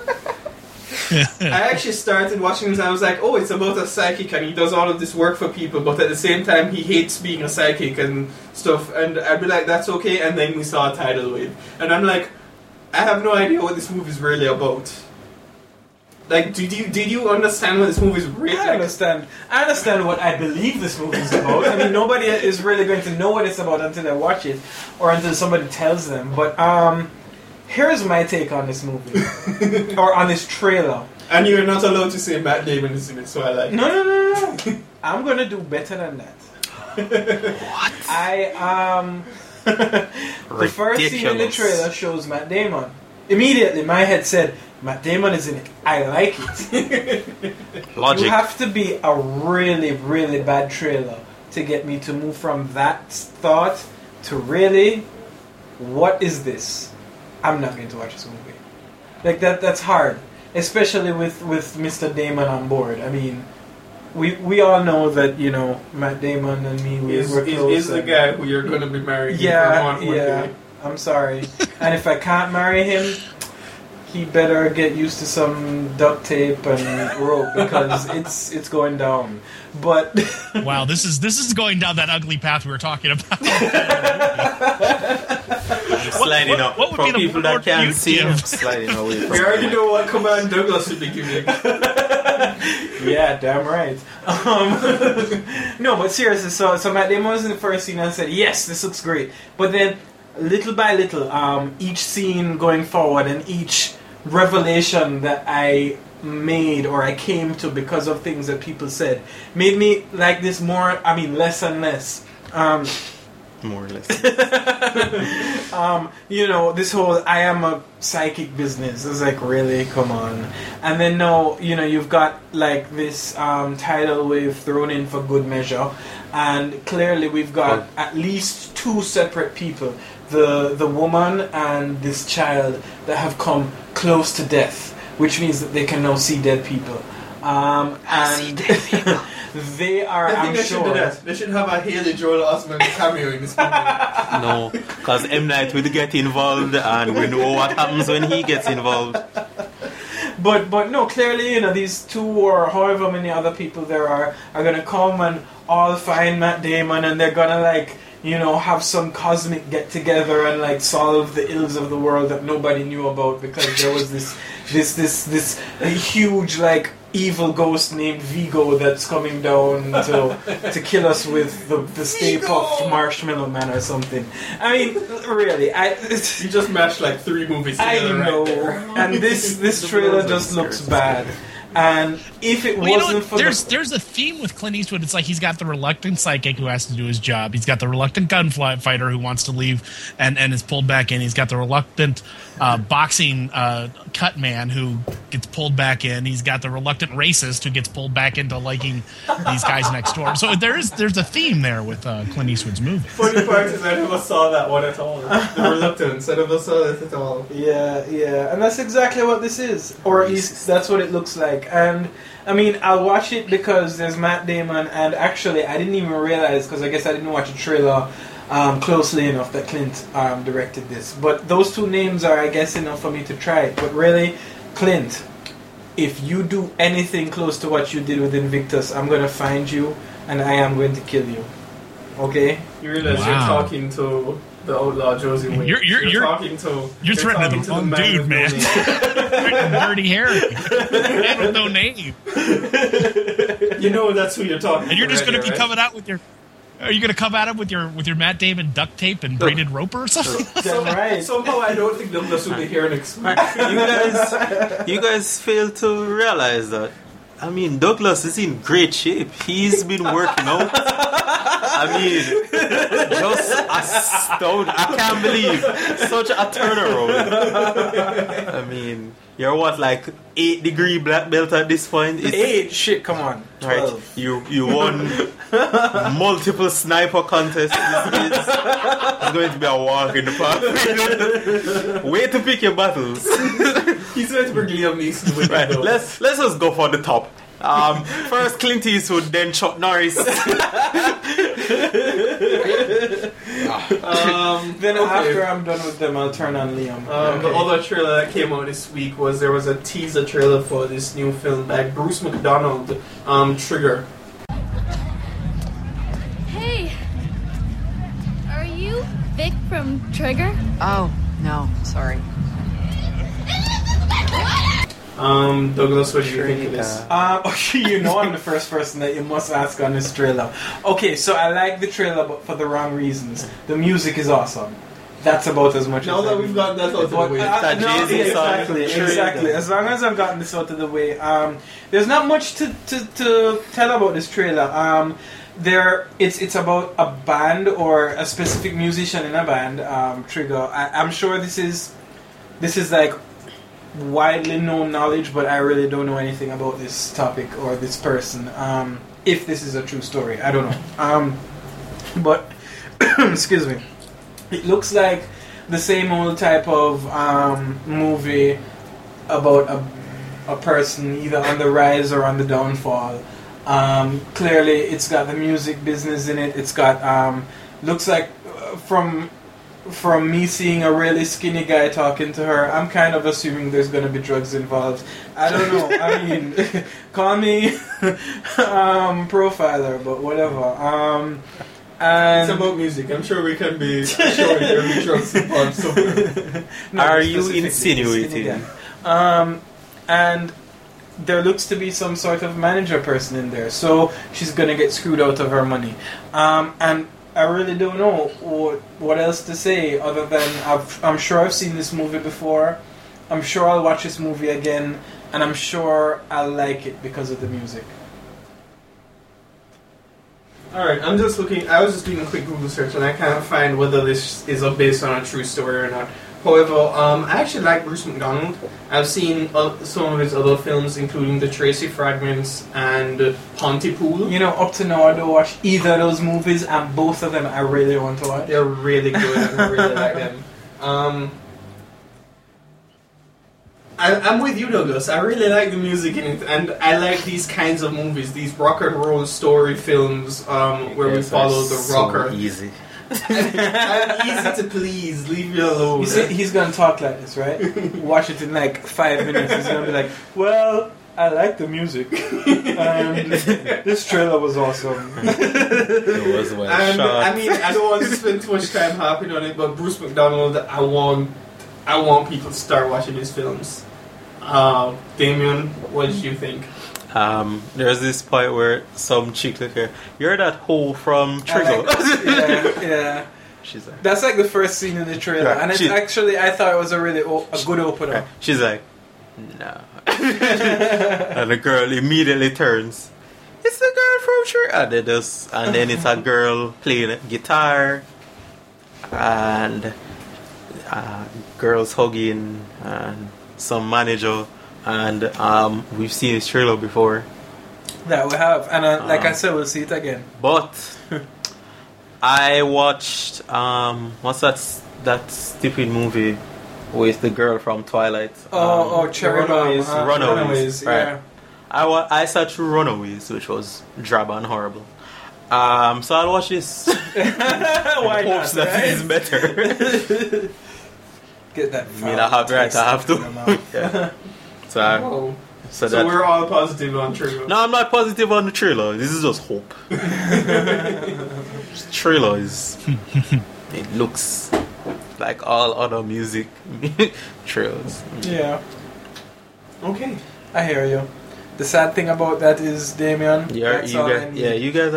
I actually started watching this and I was like, oh, it's about a psychic and he does all of this work for people, but at the same time he hates being a psychic and stuff. And I'd be like, that's okay. And then we saw a tidal wave, and I'm like, I have no idea what this movie is really about. Like, did you did you understand what this movie is really? I understand. I understand what I believe this movie is about. I mean, nobody is really going to know what it's about until they watch it, or until somebody tells them. But um, here's my take on this movie, or on this trailer. And you're not allowed to say Matt Damon is in it, so I like. No, no, no, no. I'm gonna do better than that. What? I um, the first scene in the Ridiculous. trailer shows Matt Damon. Immediately, my head said, Matt Damon is in it. I like it. Logic. You have to be a really, really bad trailer to get me to move from that thought to really, what is this? I'm not going to watch this movie. Like that. That's hard, especially with with Mister Damon on board. I mean, we we all know that, you know, Matt Damon and me, we is, were is, close. is the guy who you're going to be marrying. Yeah, for a month one yeah. day. I'm sorry. And if I can't marry him, he better get used to some duct tape and rope because it's it's going down. But wow, this is this is going down that ugly path we were talking about. I'm sliding up. What would For be the people that word can't you'd see, give? I'm sliding away. We already know what command Douglas would be giving. yeah, damn right. Um, no, but seriously, so so Matt Damon was in the first scene and I said, yes, this looks great. But then, little by little, um, each scene going forward and each revelation that I made or I came to because of things that people said made me like this more, I mean, less and less. Um, more or less. um, you know, this whole I am a psychic business is like, really, come on. And then now, you know, you've got like this um, tidal wave thrown in for good measure, and clearly we've got oh. at least two separate people, the the woman and this child, that have come close to death, which means that they can now see dead people. Um, and see dead people. They are, I think I'm they sure. should do that. They should have a Haley Joel Osment cameo in this movie. No, because M. Night will get involved, and we know what happens when he gets involved. But but no, clearly, you know, these two or however many other people there are are gonna come and all find Matt Damon, and they're gonna like, you know, have some cosmic get together and like solve the ills of the world that nobody knew about because there was this this this this huge like evil ghost named Vigo that's coming down to to kill us with the, the Stay Puft Marshmallow Man or something. I mean, really, I you just mashed like three movies together. I know, right there. and this this trailer just looks bad. And if it well, you wasn't know, for there's the... there's a theme with Clint Eastwood. It's like he's got the reluctant psychic who has to do his job. He's got the reluctant gunfighter who wants to leave and, and is pulled back in. He's got the reluctant uh, boxing uh, cut man who gets pulled back in. He's got the reluctant racist who gets pulled back into liking these guys next door. So there's there's a theme there with uh, Clint Eastwood's movie. Funny part is I never saw that one at all. The reluctance, I never saw it at all. Yeah, yeah, and that's exactly what this is, or at least that's what it looks like. And I mean, I'll watch it because there's Matt Damon, and actually, I didn't even realize because I guess I didn't watch the trailer um, closely enough that Clint um, directed this. But those two names are, I guess, enough for me to try it. But really, Clint, if you do anything close to what you did with Invictus, I'm gonna find you and I am going to kill you. Okay? You realize Wow. you're talking to the outlaw Josie Wayne. You're you're you're, you're talking to you're, you're threatening the wrong talking to dude, man. Dirty Harry, man with no name. You know that's who you're talking. And you're to just right going to be there, coming out with your. Are you going to come at him with your with your Matt Damon duct tape and braided roper or something? right? So, right. Somehow I don't think Douglas will be here next week. You guys, you guys fail to realize that. I mean, Douglas is in great shape. He's been working out. I mean, just astounding. I can't believe such a turnaround. I mean, you're what, like eight degree black belt at this point? It's, Eight? Shit, come on. right. You you won multiple sniper contests. It's, it's going to be a walk in the park. Way to pick your battles. He's going to bring Liam Neeson with Right. him. Let's let's just go for the top. Um, first Clint Eastwood, then Chuck Norris. Um, Then okay. after I'm done with them, I'll turn on Liam. Um, The Okay. other trailer that came out this week was there was a teaser trailer for this new film by Bruce McDonald, um, Trigger. Hey, are you Vic from Trigger? Oh, no, sorry. Um, Douglas, what do you think of this? Um, you know I'm the first person that you must ask on this trailer. Okay, so I like the trailer, but for the wrong reasons. The music is awesome. That's about as much Now as that I we've got that out of the But, way. uh, That no, Jay-Z yeah, song. exactly, Sure. exactly. As long as I've gotten this out of the way, um, there's not much to, to, to tell about this trailer. Um, there, it's it's about a band or a specific musician in a band. Um, Trigger. I, I'm sure this is this is like widely known knowledge, but I really don't know anything about this topic or this person. Um, if this is a true story, I don't know. Um, but excuse me, it looks like the same old type of um, movie about a, a person either on the rise or on the downfall. Um, clearly, it's got the music business in it. It's got um, looks like uh, from from me seeing a really skinny guy talking to her, I'm kind of assuming there's going to be drugs involved. I don't know. I mean, call me um, profiler, but whatever. Um, and it's about music. I'm sure we can be sure there will be drugs involved somewhere. No, Are you insinuating? Um, and there looks to be some sort of manager person in there, so she's gonna get screwed out of her money. Um, and I really don't know what, what else to say other than I've, I'm sure I've seen this movie before. I'm sure I'll watch this movie again, and I'm sure I'll like it because of the music. Alright, I'm just looking, I was just doing a quick Google search and I can't find whether this is based on a true story or not. However, um, I actually like Bruce McDonald. I've seen uh, some of his other films, including The Tracy Fragments and uh, Pontypool. You know, up to now I don't watch either of those movies, and both of them I really want to watch. They're really good, I really like them. Um, I, I'm with you, Douglas. I really like the music in it, and I like these kinds of movies, these rock and roll story films um, where yes, we follow the so rocker. Easy. I'm easy to please. Leave me alone. You see, he's gonna talk like this, right? Watch it in like five minutes. He's gonna be like, "Well, I like the music, and this trailer was awesome." It was well and, shot. I mean, I don't want to spend too much time harping on it, but Bruce McDonald, I want, I want people to start watching his films. Uh, Damien, what did you think? Um, there's this point where some chick look here. You're that hoe from Trigger. Like yeah, yeah. She's like, that's like the first scene in the trailer, right, and it's she, actually I thought it was a really o- a good opener. Right, she's like, no, and the girl immediately turns. It's the girl from Trigger, and then just, and then it's a girl playing guitar, and uh, girls hugging, and some manager. And um, we've seen this trailer before. That we have, and uh, like um, I said, we'll see it again. But I watched um, what's that that stupid movie with the girl from Twilight? Oh, um, oh, Cherry Runaways. Bomb. Uh, Runaways, Runaways, right. yeah. I wa- I saw through Runaways, which was drab and horrible. Um, so I'll watch this. Why in hopes not, that right? it is better. Get that. I mean, I have right. I have to. Yeah. So, I, Whoa. so, so that, we're all positive on Trigger. No, I'm not positive on the trailer. This is just hope. This trailer is. It looks like all other music trailers. Yeah. Okay. I hear you. The sad thing about that is, Damien. Yeah, that's you all I guys, need. yeah, you guys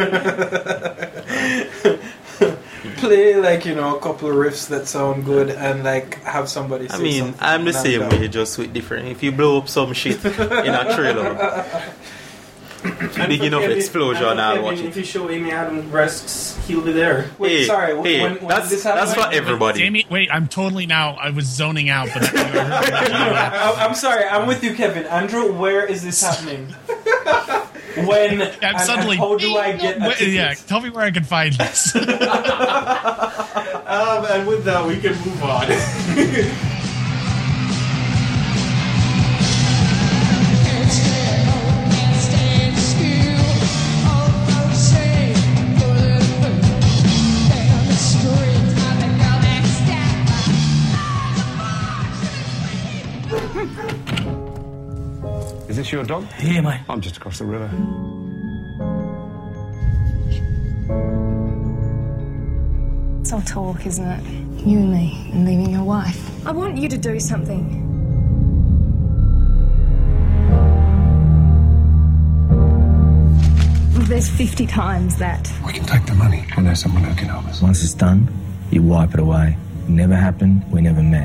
are. Play like you know a couple of riffs that sound good and like have somebody. Say I mean, something I'm the and same done. way, just with different. If you blow up some shit in a trailer, big enough Kevin, explosion, and I'll Kevin, watch it. If you show Amy Adams breasts, he'll be there. Wait, Hey, sorry. wh- hey, when, when that's did this happen? that's for everybody. Jamie, wait, I'm totally now. I was zoning out, but I, I'm sorry. I'm with you, Kevin. Andrew, where is this happening? When I'm and, suddenly. and how do I get a Wait, ticket? yeah, tell me where I can find this. Um, and with that, we can move on. Is this your dog? Yeah, mate. I'm just across the river. It's all talk, isn't it? You and me, and leaving your wife. I want you to do something. There's fifty times that. We can take the money. I know someone who can help us. Once it's done, you wipe it away. Never happened, we never met.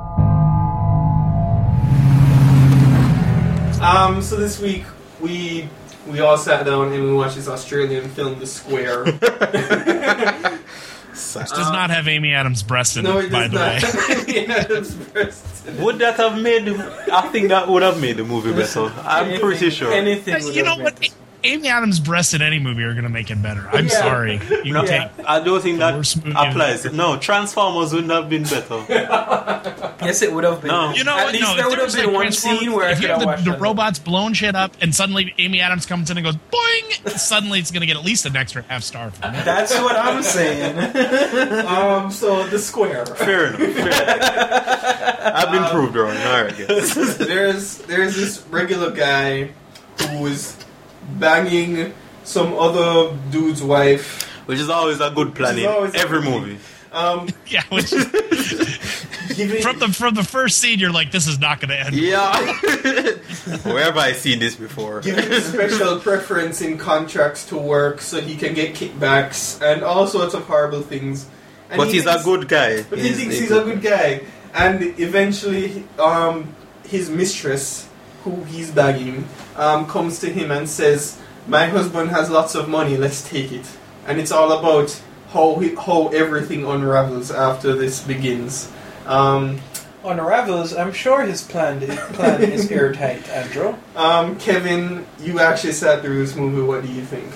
Um, so this week we we all sat down and we watched this Australian film, The Square. Which does not have Amy Adams' breast in No, it, it by does the not way. have Amy Adams' breast in it. Would that have made? The, I think that would have made the movie better. I'm Anything- pretty sure. Anything. would You know have what? made this. Amy Adams' breasts in any movie are going to make it better. I'm Yeah. sorry. You No, can take I don't think that worst movie applies. No, Transformers wouldn't have been better. Yes, it would have been. No. You know At what? least No, there if would have was, been like, one Transformers- scene where I if could you have have the, watched the that. robots blowing shit up, and suddenly Amy Adams comes in and goes boing. Suddenly, it's going to get at least an extra half star from me. That's what I'm saying. um, so the square. Fair enough. Fair enough. I've been proved wrong. All right, guys. there's there's this regular guy who is banging some other dude's wife, which is always a good plan in every movie. Um, yeah, which from the from the first scene, you're like, this is not going to end. Yeah. Where have I seen this before? Giving special preference in contracts to work so he can get kickbacks and all sorts of horrible things. And But he he's thinks- a good guy. But he thinks he's a good guy. And eventually, um, his mistress, who he's bagging, um, comes to him and says, "My husband has lots of money, let's take it." And it's all about how he, how everything unravels after this begins. Um, Unravels, I'm sure his plan, his plan is airtight, Andrew. um, Kevin, you actually sat through this movie. What do you think?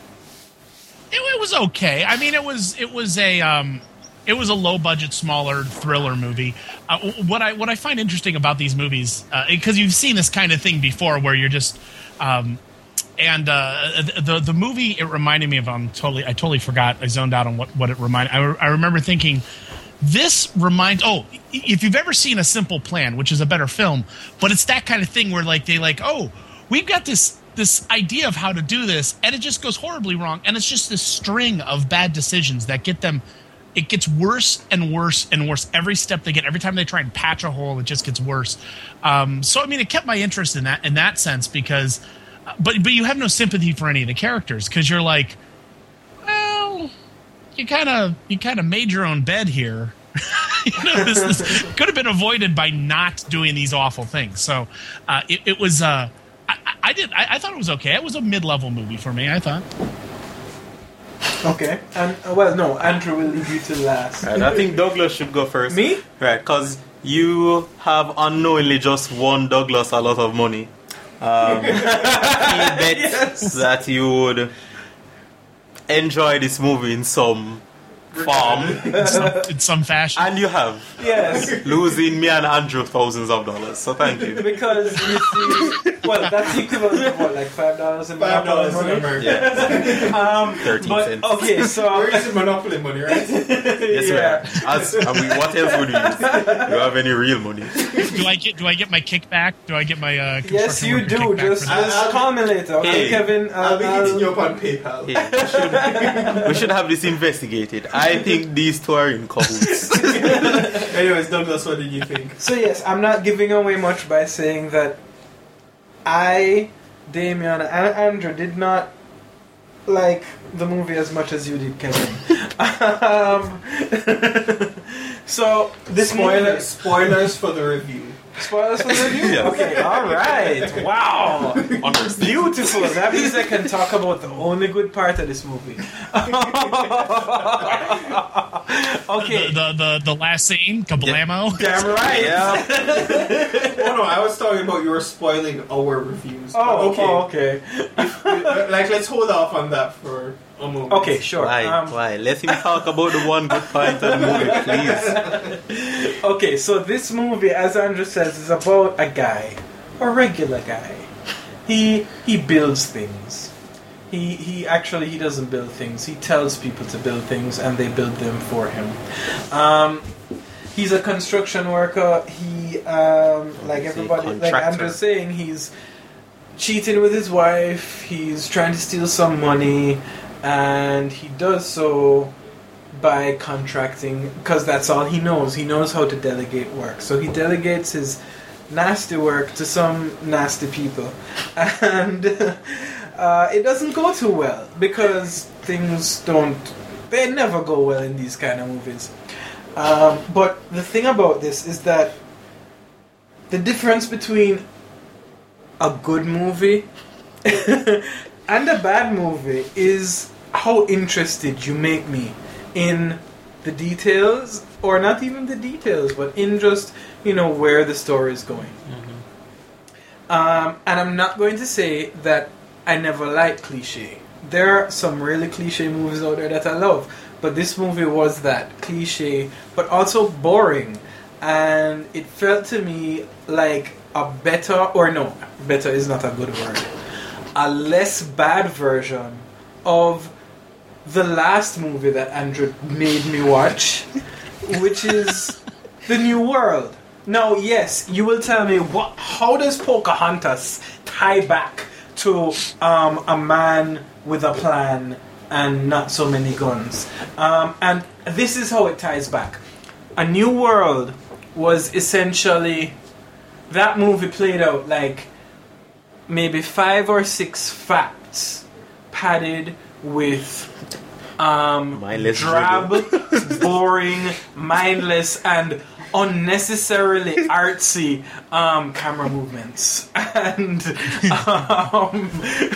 It, it was okay. I mean, it was it was a um, it was a low budget, smaller thriller movie. Uh, what I what I find interesting about these movies, because uh, you've seen this kind of thing before, where you're just. Um, And uh, the the movie, it reminded me of. Um, totally, I totally forgot. I zoned out on what, what it reminded. I, I remember thinking, this reminds. Oh, if you've ever seen A Simple Plan, which is a better film, but it's that kind of thing where like they like, oh, we've got this this idea of how to do this, and it just goes horribly wrong, and it's just this string of bad decisions that get them. It gets worse and worse and worse every step they get. Every time they try and patch a hole, it just gets worse. Um, so I mean, it kept my interest in that in that sense because. But but you have no sympathy for any of the characters because you're like, well, you kind of you kind of made your own bed here. you know, this, this could have been avoided by not doing these awful things. So uh, it, it was. Uh, I, I did. I, I thought it was okay. It was a mid-level movie for me. I thought. Okay, and uh, well, no, Andrew will leave you to last. Right, I think Douglas should go first. Me? Right, because you have unknowingly just won Douglas a lot of money. Um, he bet Yes. that you would enjoy this movie in some form. In some, in some fashion. And you have. Yes. Losing me and Andrew thousands of dollars. So thank you. Because you see, well, that's the equivalent of what, like five dollars in Five dollars in money? America. Yeah. um, Thirteen but, cents. Okay, so We're using Monopoly money, right? Yes, yeah. we are. As, I mean, what else would you use? Do you have any real money? Do I get do I get my kickback? Do I get my uh, Yes, construction you worker do. kickback Just, for that? just call me later, okay, Hey. Kevin? I'll be hitting I'll- you up on PayPal. Hey, we, should, we should have this investigated. I think these two are in cahoots. Anyways, Douglas, what did you think? So yes, I'm not giving away much by saying that I, Damien, and Andrew did not like the movie as much as you did, Kevin. um, so this Spoiler, movie, spoilers for the review. spoilers for the review. Yes. Okay, all right. Wow, beautiful. That means I can talk about the only good part of this movie. Okay. The, the the the last scene, kablamo. Damn right. Yeah. Oh no, I was talking about you were spoiling our reviews. Oh, okay. oh, okay. Like, let's hold off on that for a moment. Okay, sure. Why? Um, Why? Let him talk about the one good point of the movie, please. Okay, so this movie, as Andrew says, is about a guy, a regular guy. He he builds things. He he actually he doesn't build things. He tells people to build things, and they build them for him. Um, he's a construction worker. He um, like everybody, like contractor. Andrew's saying, he's cheating with his wife. He's trying to steal some money, and he does so by contracting because that's all he knows. He knows how to delegate work, so he delegates his nasty work to some nasty people, and uh, it doesn't go too well because things don't. They never go well in these kind of movies. Um, but the thing about this is that the difference between a good movie and a bad movie is how interested you make me in the details, or not even the details, but in just, you know, where the story is going. Mm-hmm. Um, and I'm not going to say that I never liked cliche. There are some really cliche movies out there that I love, but this movie was that cliche, but also boring. and it felt to me like a better, or no, better is not a good word, a less bad version of the last movie that Andrew made me watch, which is The New World. Now, yes, you will tell me, what? How does Pocahontas tie back to um, a man with a plan and not so many guns? Um, and this is how it ties back. A New World was essentially, that movie played out like maybe five or six facts padded with um, drab, boring, mindless, and unnecessarily artsy um, camera movements. And um,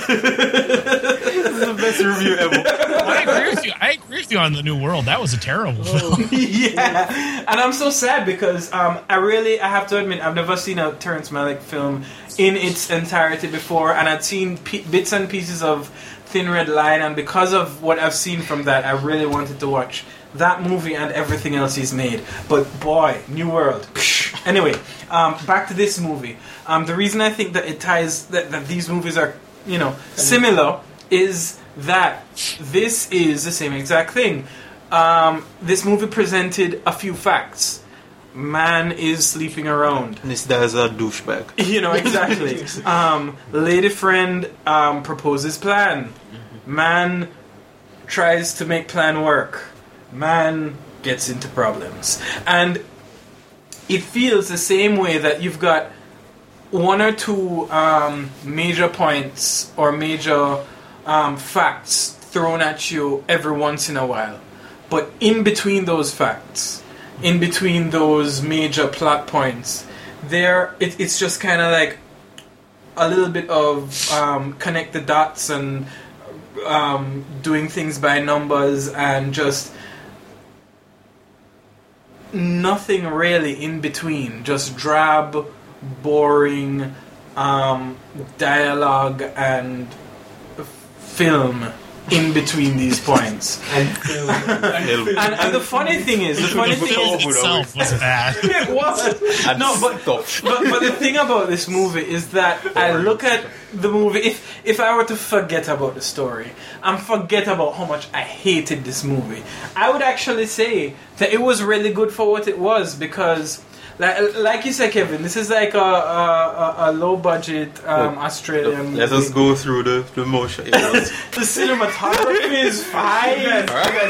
this is the best review ever. I agree with you. I agree with you on The New World. That was a terrible film. Yeah, and I'm so sad because um, I really, I have to admit, I've never seen a Terrence Malick film in its entirety before, and I'd seen p- bits and pieces of Thin Red Line, and because of what I've seen from that, I really wanted to watch that movie and everything else he's made. But boy, New World. Anyway, um, back to this movie. Um, the reason I think that it ties, that, that these movies are, you know, similar is that this is the same exact thing. Um, this movie presented a few facts. Man is sleeping around. This guy's a douchebag. You know, exactly. um, lady friend um, proposes plan. Man tries to make plan work. Man gets into problems. And it feels the same way that you've got one or two um, major points or major um, facts thrown at you every once in a while. But in between those facts, in between those major plot points, there it, it's just kind of like a little bit of um, connect the dots and um, doing things by numbers and just nothing really in between. Just drab, boring um, dialogue and film in between these points. And film. And, film. and, and the funny thing is, the funny the thing film is, itself was bad. It was. And No, but, but but the thing about this movie is that I look at the movie. If if I were to forget about the story and forget about how much I hated this movie, I would actually say that it was really good for what it was, because, like like you said, Kevin, this is like a a, a low budget um, Australian. Let us go through the, the motion. The cinematography is fine,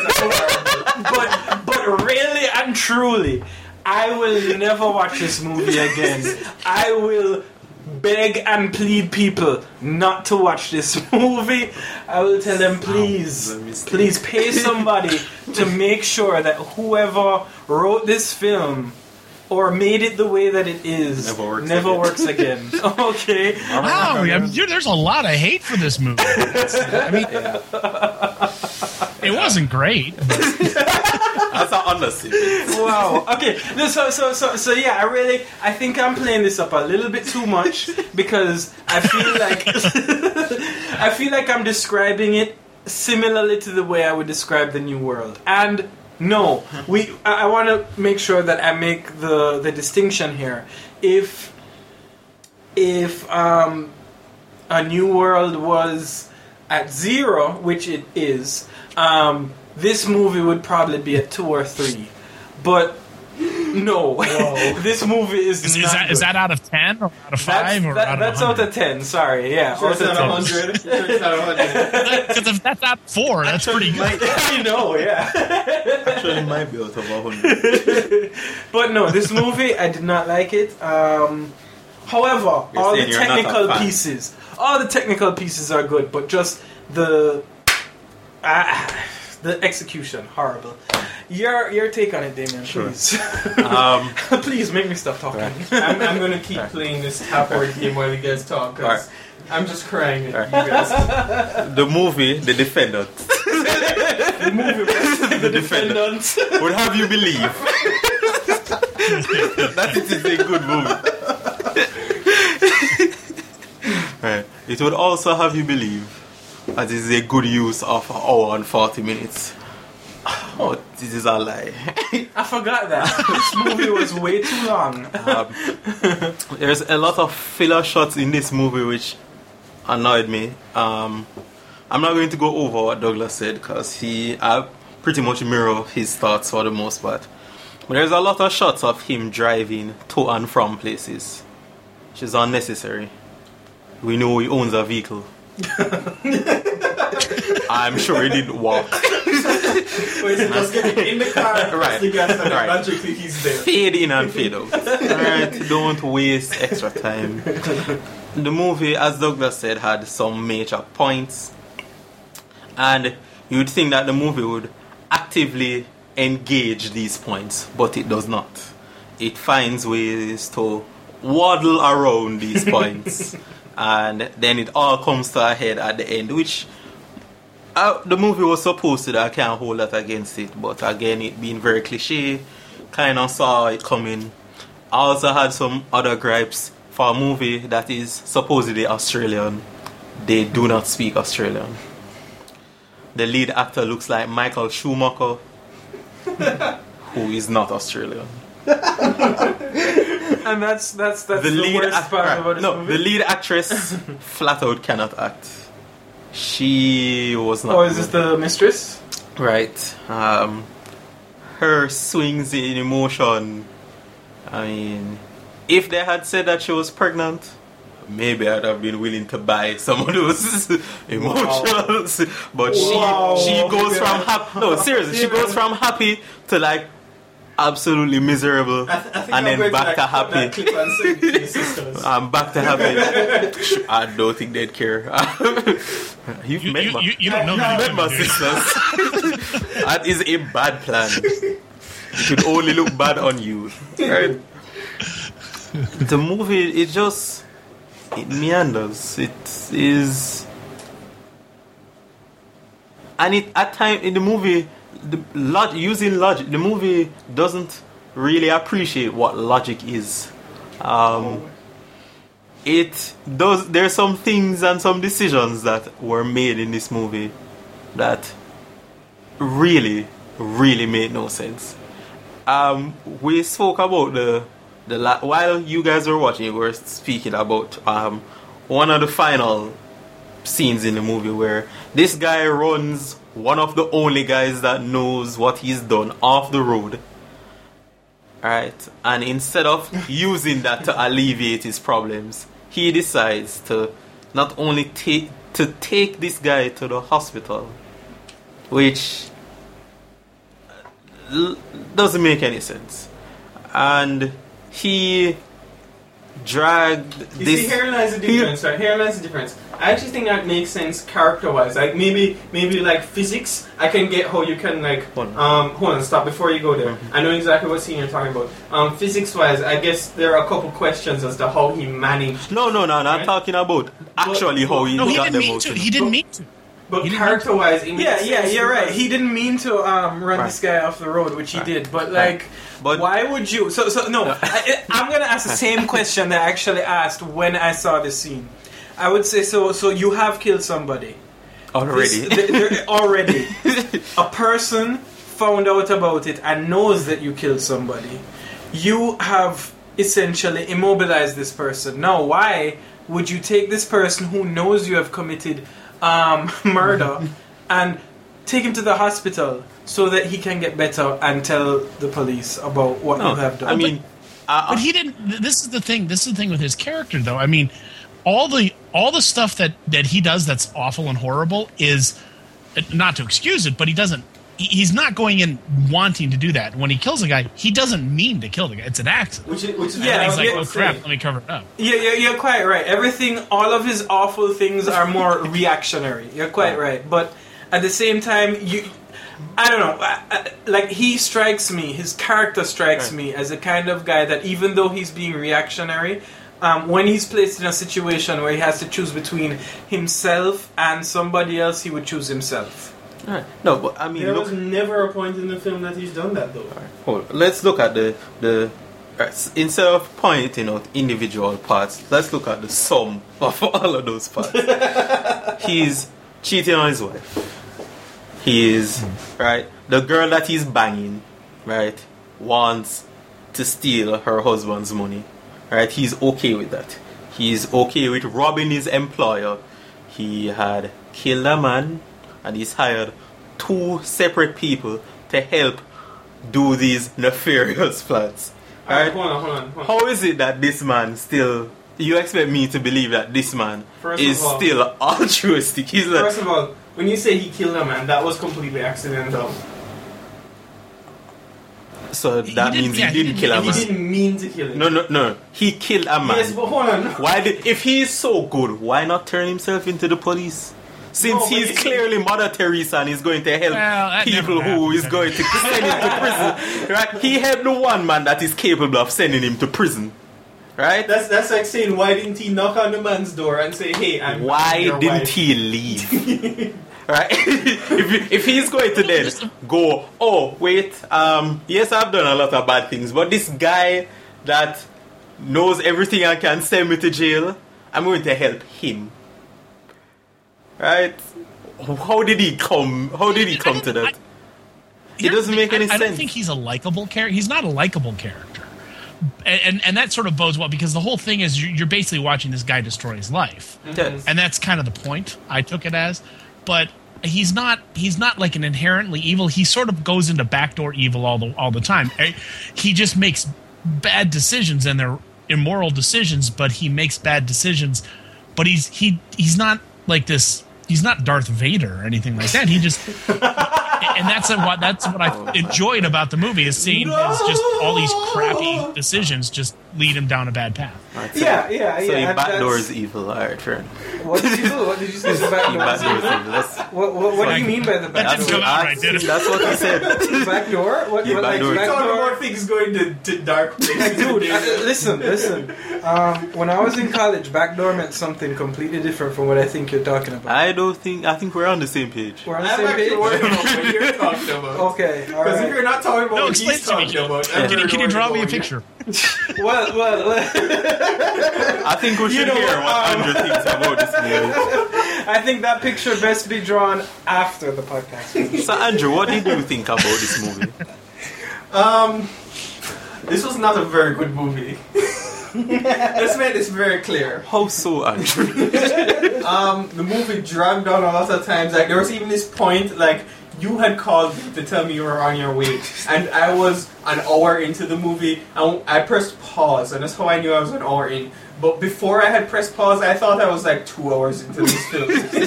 but but really and truly, I will never watch this movie again. I will beg and plead people not to watch this movie. I will tell them, please, please pay somebody to make sure that whoever wrote this film or made it the way that it is never works never again. Works again. Okay. Wow, I mean, dude, there's a lot of hate for this movie. I mean, it wasn't great. That's an understatement. Wow. Okay. No, so so so so yeah. I really I think I'm playing this up a little bit too much because I feel like I feel like I'm describing it similarly to the way I would describe The New World. And no, we. I, I want to make sure that I make the the distinction here. If if um, A New World was at zero, which it is, um, this movie would probably be at two or three. But no, this movie is, Is, not is that good. is that out of ten or out of five That's, or that- out of that's one out hundred? of ten. Sorry, yeah, Sure out it's of not ten. a hundred. Sure it's not a hundred. Because if that's out of four, that's pretty good. I know, yeah. Actually, it might be out of a hundred. But no, this movie, I did not like it. Um, however, You're all the saying you're not a technical fan. pieces, all the technical pieces are good, but just the uh, the execution, horrible. Your your take on it, Damien, Sure. please. Um, Please make me stop talking. I'm, I'm going to keep playing this tap word game while you guys talk, because Alright. I'm just crying at Alright. you guys. the movie, The Defendant, The movie, the, The Defendant, would have you believe that it is a good movie. Right. It would also have you believe that it is a good use of an hour and forty minutes. Oh, this is a lie. I forgot that. This movie was way too long. um, there's a lot of filler shots in this movie which annoyed me. Um, I'm not going to go over what Douglas said because he I pretty much mirror his thoughts for the most part. But there's a lot of shots of him driving to and from places, which is unnecessary. We know he owns a vehicle. I'm sure he didn't walk. Wait, so just get in the car, right? The gas, and right. magically he's there. Fade in and fade out. Alright, don't waste extra time. The movie, as Douglas said, had some major points, and you'd think that the movie would actively engage these points, but it does not. It finds ways to waddle around these points, and then it all comes to a head at the end, which uh, the movie was supposed to do. I can't hold that against it, but again, it being very cliche, kind of saw it coming. I also had some other gripes for a movie that is supposedly Australian. They do not speak Australian. The lead actor looks like Michael Schumacher, who is not Australian. And that's that's that's the, the lead worst act- part right. about this no, movie. the lead actress flat out cannot act. She was not. Oh, is this the mistress? Right. Um, her swings in emotion. I mean, if they had said that she was pregnant, maybe I'd have been willing to buy some of those emotions. Wow. But Wow. she she goes Yeah. from happy. No, seriously, she goes from happy to like absolutely miserable, I th- I think and I'm then going back to, to like, put that happy. clip and send it to the sisters. I'm back to happy. I don't think they'd care. You've You, met you, my, you, you don't know you've that, met my dude. sisters. That is a bad plan. It should only look bad on you. Right? The movie, it just it meanders. It is, and it at time in the movie, the log, using logic, the movie doesn't really appreciate what logic is. Um, it does. There are some things and some decisions that were made in this movie that really, really made no sense. Um, we spoke about the the la- while you guys were watching, we were speaking about um one of the final scenes in the movie where this guy runs one of the only guys that knows what he's done off the road. Alright, and instead of using that to alleviate his problems, he decides to not only take to take this guy to the hospital, which l- doesn't make any sense. And he dragged You this. see, here lies the difference, right? Here lies the difference. I actually think that makes sense character-wise. Like maybe, maybe like physics, I can get how you can like. Hold on. Um, hold on, stop before you go there. Mm-hmm. I know exactly what scene you're talking about. Um, physics-wise, I guess there are a couple questions as to how he managed. No, no, no, not Right? talking about actually how he No, he got didn't the mean emotion. to. He didn't mean to. But He didn't character-wise, it makes Yeah, yeah, sense you're right. because- He didn't mean to um, run Right. this guy off the road, which he Right. did. But Right. like, But- why would you? So, so no. I, I'm gonna ask the same question that I actually asked when I saw this scene. I would say so. So you have killed somebody Already. This- th- there- already. A person found out about it and knows that you killed somebody. You have essentially immobilized this person. Now, why would you take this person who knows you have committed um, murder and take him to the hospital so that he can get better and tell the police about what No, you have done? I mean, uh, But he didn't. th- This is the thing. This is the thing with his character, though. I mean, all the all the stuff that that he does that's awful and horrible is not to excuse it, but he doesn't. he- He's not going in wanting to do that. When he kills a guy, he doesn't mean to kill the guy. It's an accident. Which is, which is Yeah, And he's like, yeah, oh crap, let me cover it up. Yeah, yeah, you're quite right. Everything, all of his awful things are more reactionary. You're quite right. But at the same time, you, I don't know, I, I, like he strikes me, his character strikes Right. me as a kind of guy that even though he's being reactionary, um, when he's placed in a situation where he has to choose between himself and somebody else, he would choose himself. Alright. No, but I mean, There look, was never a point in the film that he's done that though. hold on. Let's look at the the right, instead of pointing out individual parts, let's look at the sum of all of those parts. He's cheating on his wife. he is, right, the girl that he's banging, right, wants to steal her husband's money, right? He's okay with that. He's okay with robbing his employer. He had killed a man, and he's hired two separate people to help do these nefarious plans. Right? Hold on, hold on, hold on. How is it that this man still... You expect me to believe that this man First is of all- still altruistic? He's like, First of all, when you say he killed a man, that was completely accidental. so that He means didn't- he yeah, didn't he kill a didn't- man. he didn't mean to kill him. No, no, no. He killed a man. Yes, but hold on. Why did, if he is so good, why not turn himself into the police? Since No, but he's he- clearly Mother Teresa and he's going to help Well, that people never who happened. is going to send him to prison. Right? He helped the one man that is capable of sending him to prison. Right? That's that's like saying, why didn't he knock on the man's door and say, hey, I'm Why your didn't wife. he leave? Right? if, you- if he's going to then go, oh, wait, um, yes, I've done a lot of bad things, but this guy that knows everything and can send me to jail, I'm going to help him. Right? How did he come? How did he come to that? It doesn't make any I, I don't sense. think he's a likable character. He's not a likable character. And, and and that sort of bodes well because the whole thing is you're, you're basically watching this guy destroy his life, Yes. and that's kind of the point I took it as. But he's not he's not like an inherently evil. He sort of goes into backdoor evil all the all the time. Eh, He just makes bad decisions and they're immoral decisions, but he makes bad decisions. But he's he he's not like this. He's not Darth Vader or anything like that. He just and that's what that's what I enjoyed about the movie is seeing his just all these crappy decisions just lead him down a bad path. Right, so, Yeah, yeah, So yeah, he and backdoors that's- evil. Alright, fair enough. What did you do? What did you say? The back He door? backdoors evil. That's, What, what, what do you mean by the back That didn't door? come out right, did it? that's what he said. Back door? What, Yeah, what back like door. back Talking door? about things going to, to dark places. Like, dude, uh, listen, listen. Um, when I was in college, backdoor meant something completely different from what I think you're talking about. I don't think. I think we're on the same page. We're on the I'm same actually page? working on what you're talking about. Okay, all Because right. if you're not talking about No, what explain he's to me. talking about, Can you, can you draw me a going. picture? Well, well, well. I think we should know hear what, what um, Andrew thinks about this movie. I think that picture best be drawn after the podcast. So, Andrew, what did you think about this movie? Um, this was not a very good movie. Let's make this very clear. How so, Andrew? Um, the movie dragged on a lot of times. Like there was even this point, like you had called to tell me you were on your way, and I was an hour into the movie, and I pressed pause, and that's how I knew I was an hour in. But before I had pressed pause, I thought I was like two hours into this film.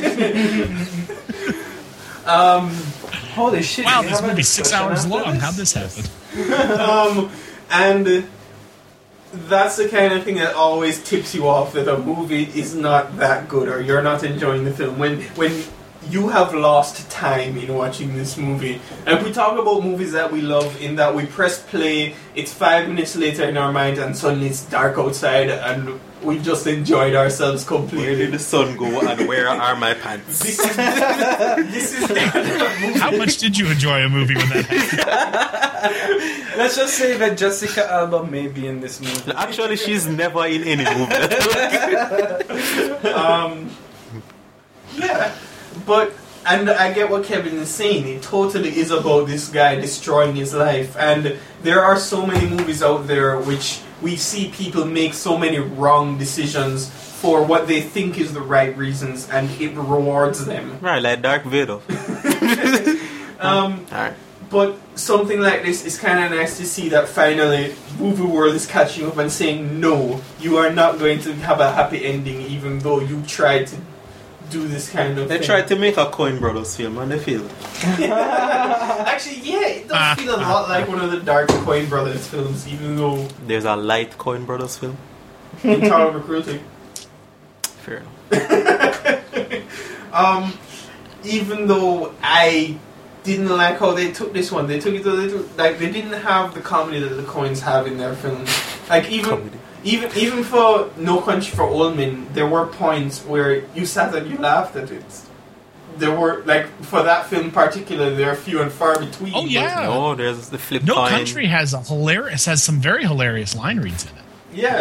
um, Holy shit! Wow, you this have a movie's six discussion hours after long. this? How'd this happen? um, and that's the kind of thing that always tips you off that a movie is not that good or you're not enjoying the film when when you have lost time in watching this movie. And we talk about movies that we love in that we press play, it's five minutes later in our mind and suddenly it's dark outside and we just enjoyed ourselves completely. Where did the sun go and where are my pants? This is, this is not How much did you enjoy a movie when that happened? Let's just say that Jessica Alba may be in this movie. Actually, she's never in any movie. um, yeah, but and I get what Kevin is saying. It totally is about this guy destroying his life, and there are so many movies out there which we see people make so many wrong decisions for what they think is the right reasons, and it rewards them. Right, like Dark Vader. Um, Alright. But something like this is kind of nice to see that finally movie world is catching up and saying, no, you are not going to have a happy ending even though you tried to do this kind of They thing. tried to make a Coen Brothers film and they failed. Actually, yeah, it does feel a lot like one of the dark Coen Brothers films, even though There's a light Coen Brothers film. Intolerable Cruelty. Fair enough. Um, even though I didn't like how they took this one, they took it a little like they didn't have the comedy that the Coens have in their films. Like even Comedy. even even for No Country for Old Men, there were points where you sat and you laughed at it. There were like for that film in particular, there are few and far between. Oh yeah. No, there's the flip No coin. Country has a hilarious has some very hilarious line reads in it. Yeah.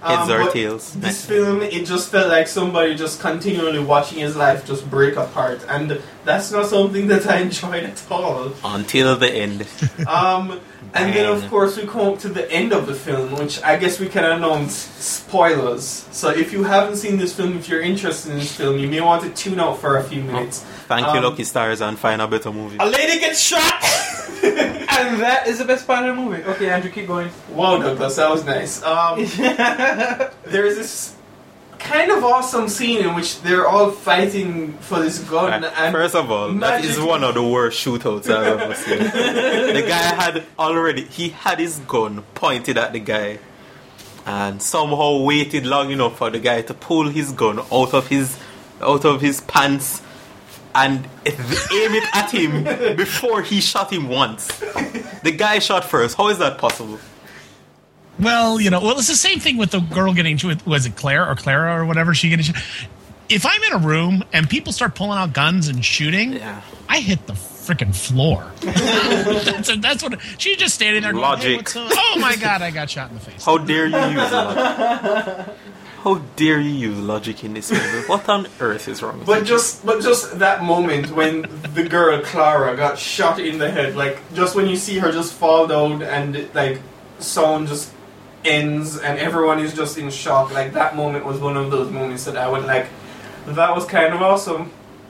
Heads Um, or but tails. This film, it just felt like somebody just continually watching his life just break apart, and that's not something that I enjoyed at all. Until the end. Um, and then of course we come up to the end of the film, which I guess we can announce spoilers. So if you haven't seen this film, if you're interested in this film, you may want to tune out for a few minutes. Thank you, Um, Lucky Stars, and find a better movie. A lady gets shot, and that is the best part of the movie. Okay, Andrew, keep going. Wow, Douglas, that was nice. Um, there's this kind of awesome scene in which they're all fighting for this gun. Right. And First of all, that is magically- one of the worst shootouts I've ever seen. The guy had already, he had his gun pointed at the guy and somehow waited long enough for the guy to pull his gun out of his out of his pants and aim it at him before he shot him once. The guy shot first. How is that possible? Well, you know, well, it's the same thing with the girl getting to it. Was it Claire or Clara or whatever she getting? If I'm in a room and people start pulling out guns and shooting, yeah. I hit the freaking floor. that's, that's what she's just standing there. Going, Logic. hey, what's up? Oh my god, I got shot in the face. How dare you use logic? How dare you use logic in this movie? What on earth is wrong with But you? just, but just that moment when the girl Clara got shot in the head, like just when you see her just fall down and like sound just ends and everyone is just in shock. Like that moment was one of those moments that I would like. That was kind of awesome.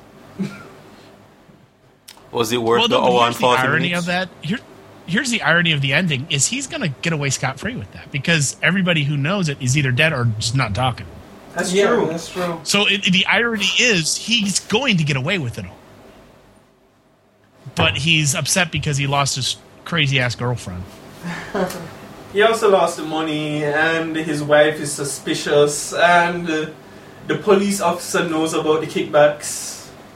Was it worth well, the no, but hour and here's the forty irony minutes? of that. Here, here's the irony of the ending: is he's going to get away scot free with that because everybody who knows it is either dead or just not talking. That's yeah, true. That's true. So it, the irony is he's going to get away with it all, but he's upset because he lost his crazy ass girlfriend. He also lost the money, and his wife is suspicious, and uh, the police officer knows about the kickbacks.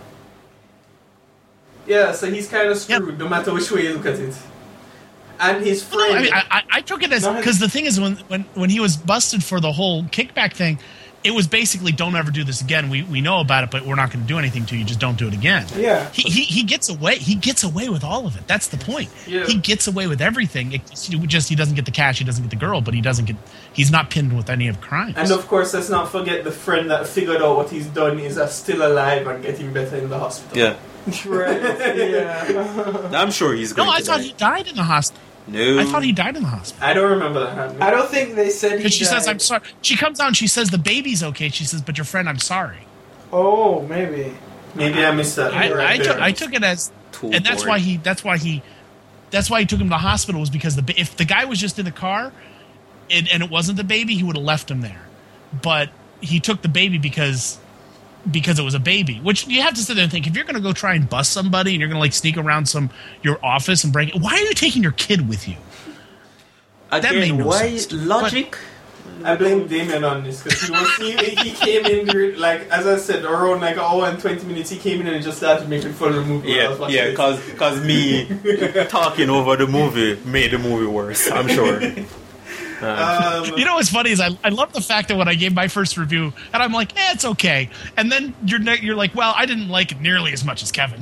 Yeah, so he's kind of screwed, yep. no matter which way you look at it. And his friend... Well, I, mean, I, I took it as... Because the thing is, when, when, when he was busted for the whole kickback thing, it was basically, don't ever do this again. We we know about it, but we're not going to do anything to you. Just don't do it again. Yeah. He, he he gets away. He gets away with all of it. That's the point. Yeah. He gets away with everything. It just he doesn't get the cash. He doesn't get the girl, but he doesn't get. He's not pinned with any of the crimes. And of course, let's not forget the friend that figured out what he's done is uh, still alive and getting better in the hospital. Yeah. Right. Yeah. I'm sure he's going No, I to thought die. he died in the hospital. No. I thought he died in the hospital. I don't remember that. I don't think they said he Because she died. says, I'm sorry. She comes down, she says, the baby's okay. She says, but your friend, I'm sorry. Oh, maybe. Maybe I missed that. I, right I, took, there. I took it as, Too and that's boring. why he, that's why he, that's why he took him to the hospital was because the ba- if the guy was just in the car, and, and it wasn't the baby, he would have left him there. But he took the baby because, because it was a baby. Which you have to sit there and think, if you're going to go try and bust somebody and you're going to like sneak around some your office and break it, why are you taking your kid with you? Again, that made no why sense. logic? I blame Damien on this because he was he, he came in during, like as I said around like an hour and twenty minutes. He came in and just started making fun of the movie. while I was Yeah, watching yeah, it. cause, cause me talking over the movie made the movie worse. I'm sure. Uh, Um, You know what's funny is I, I love the fact that when I gave my first review and I'm like, eh, it's okay, and then you're ne- you're like, well, I didn't like it nearly as much as Kevin.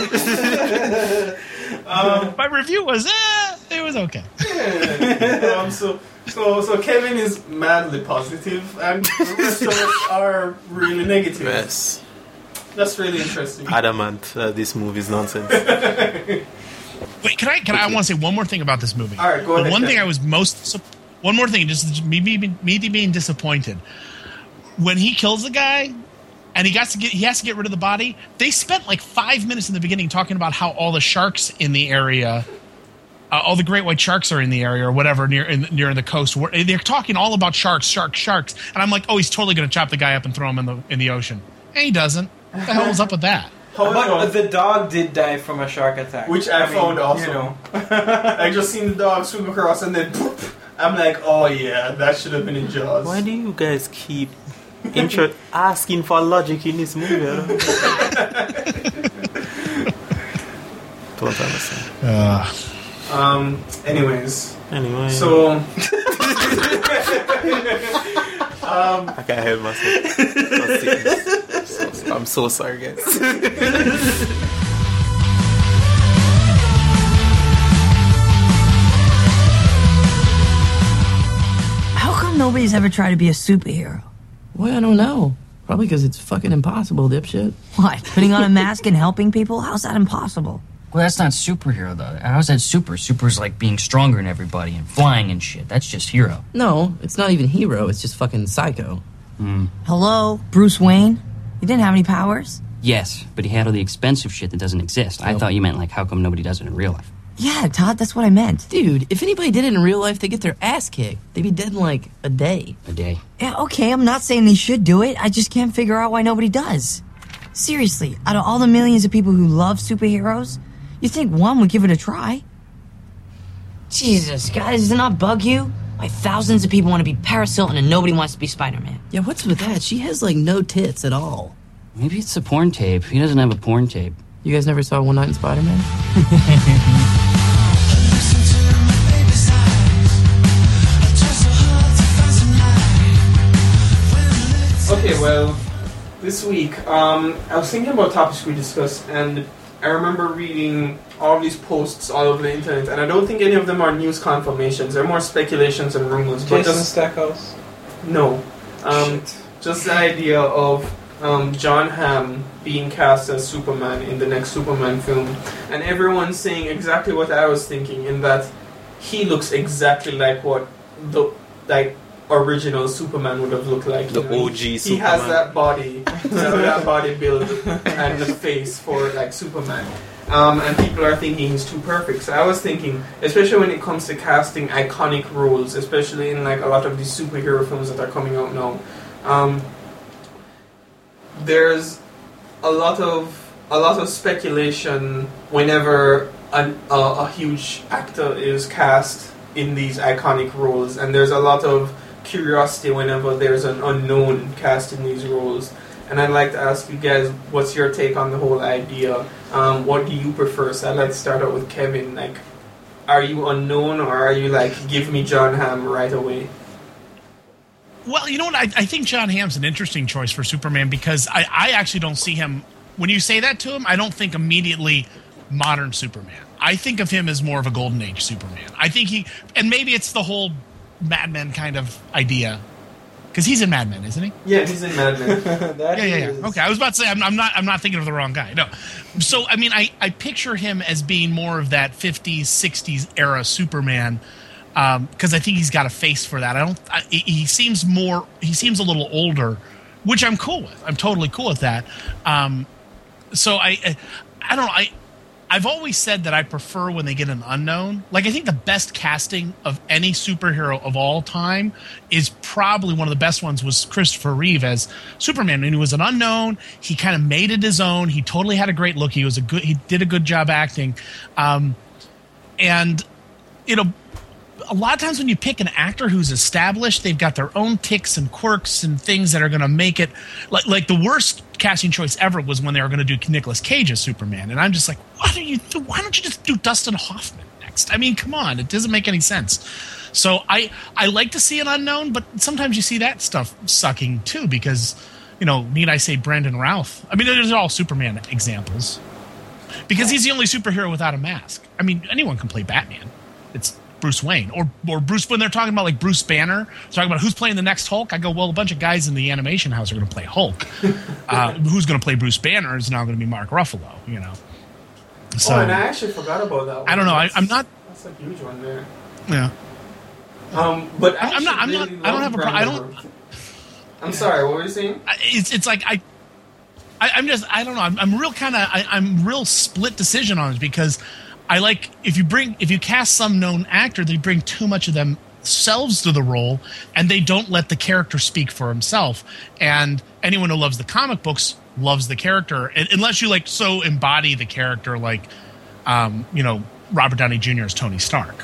um, my review was, eh, it was okay. yeah. um, so so so Kevin is madly positive and the rest of us are really negative. yes. That's really interesting. Adamant that this movie is nonsense. Wait, can I can I, I want to say one more thing about this movie? All right, go the ahead, one Kevin. thing I was most dis- one more thing, just me, me, me being disappointed when he kills the guy. And he got to get he has to get rid of the body. They spent like five minutes in the beginning talking about how all the sharks in the area, uh, all the great white sharks are in the area or whatever near in, near the coast. They're talking all about sharks, sharks, sharks. And I'm like, oh, he's totally going to chop the guy up and throw him in the in the ocean. And he doesn't. What the hell was up with that? But the dog did die from a shark attack. Which I, I mean, found awesome. you know. I just seen the dog swim across and then poof, I'm like, oh yeah, that should have been in Jaws. Why do you guys keep intro- asking for logic in this movie? I don't, don't understand. Uh, Um. Anyways. Anyway. So. um. I can't help myself. I'm serious. I'm so sorry, guys. How come nobody nobody's ever tried to be a superhero. Well, I don't know. Probably because it's fucking impossible, dipshit. What, putting on a mask and helping people? How's that impossible? Well, that's not superhero, though. How's that super? Super's like being stronger than everybody and flying and shit. That's just hero. No, it's not even hero. It's just fucking psycho. Hmm. Hello, Bruce Wayne? He didn't have any powers? Yes, but he had all the expensive shit that doesn't exist. I thought you meant, like, how come nobody does it in real life? Yeah, Todd, that's what I meant. Dude, if anybody did it in real life, they'd get their ass kicked. They'd be dead in, like, a day. A day? Yeah, okay, I'm not saying they should do it. I just can't figure out why nobody does. Seriously, out of all the millions of people who love superheroes, you think one would give it a try? Jesus, guys, does it not bug you? Why thousands of people want to be Paris Hilton and nobody wants to be Spider-Man? Yeah, what's with that? She has, like, no tits at all. Maybe it's a porn tape. He doesn't have a porn tape. You guys never saw One Night in Spider-Man? Okay, well, this week, um, I was thinking about topics we discussed, and I remember reading all these posts all over the internet, and I don't think any of them are news confirmations. They're more speculations and rumors. Jason but just, Stackhouse? No. Um, just the idea of um, John Hamm being cast as Superman in the next Superman film, and everyone saying exactly what I was thinking, in that he looks exactly like what the like original Superman would have looked like. The you know? O G he Superman. has that body, that body build, and the face for like Superman. Um, and people are thinking he's too perfect. So I was thinking, especially when it comes to casting iconic roles, especially in like a lot of these superhero films that are coming out now, um, there's a lot of a lot of speculation whenever an, uh, a huge actor is cast in these iconic roles, and there's a lot of curiosity whenever there's an unknown cast in these roles. And I'd like to ask you guys, what's your take on the whole idea? Um, what do you prefer? So I'd like to start out with Kevin. Like, are you unknown, or are you like, give me John Hamm right away? Well, you know what? I, I think John Hamm's an interesting choice for Superman, because I, I actually don't see him, when you say that to him, I don't think immediately modern Superman. I think of him as more of a Golden Age Superman. I think he, and maybe it's the whole Mad Men kind of idea. Because he's in Mad Men, isn't he? Yeah, he's in Mad Men. yeah, yeah, yeah. Okay, I was about to say I'm, I'm not. I'm not thinking of the wrong guy. No. So I mean, I, I picture him as being more of that fifties, sixties era Superman, because um, I think he's got a face for that. I don't. I, he seems more. He seems a little older, which I'm cool with. I'm totally cool with that. Um, so I, I, I don't know. I. I've always said that I prefer when they get an unknown. Like, I think the best casting of any superhero of all time is probably one of the best ones was Christopher Reeve as Superman. And he was an unknown. He kind of made it his own. He totally had a great look. He was a good. He did a good job acting. Um, and you know, a lot of times when you pick an actor who's established, they've got their own ticks and quirks and things that are going to make it. Like, like the worst casting choice ever was when they were going to do Nicolas Cage as Superman, and I'm just like, what are you? Th- why don't you just do Dustin Hoffman next? I mean, come on, it doesn't make any sense. So I I like to see an unknown, but sometimes you see that stuff sucking too, because you know, need I say Brandon Routh? I mean, those are all Superman examples, because he's the only superhero without a mask. I mean, anyone can play Batman. It's Bruce Wayne or or Bruce. When they're talking about like Bruce Banner, talking about who's playing the next Hulk, I go, well, a bunch of guys in the animation house are going to play Hulk. uh, who's going to play Bruce Banner is now going to be Mark Ruffalo. You know. So, oh, and I actually forgot about that one. I don't know. I, I'm not. That's a huge one there. Yeah. Um, but I I'm not. I'm really not. I don't have a. Pro- I don't. I'm sorry. What were you saying? It's it's like I. I I'm just. I don't know. I'm, I'm real kind of. I'm real split decision on it, because I like if you bring if you cast some known actor, they bring too much of themselves to the role, and they don't let the character speak for himself. And anyone who loves the comic books loves the character, and, unless you like so embody the character, like, um, you know, Robert Downey Junior as Tony Stark.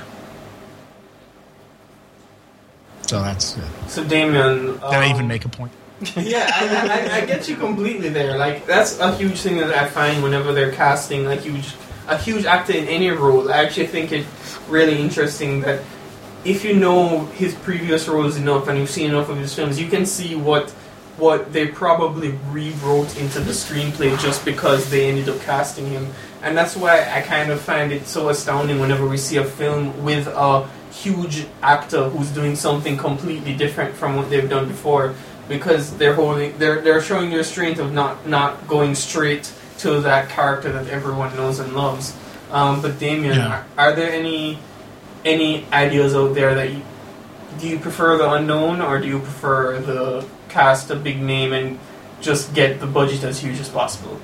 So that's it. So Damien, did um, I even make a point? Yeah, I, I, I get you completely there. Like, that's a huge thing that I find whenever they're casting a huge a huge actor in any role. I actually think it's really interesting that if you know his previous roles enough and you've seen enough of his films, you can see what what they probably rewrote into the screenplay just because they ended up casting him. And that's why I kind of find it so astounding whenever we see a film with a huge actor who's doing something completely different from what they've done before, because they're holding, they're they're showing their strength of not not going straight to that character that everyone knows and loves. Um, but Damien, Yeah. are, are there any any ideas out there that you, do you prefer the unknown, or do you prefer the cast a big name and just get the budget as huge as possible?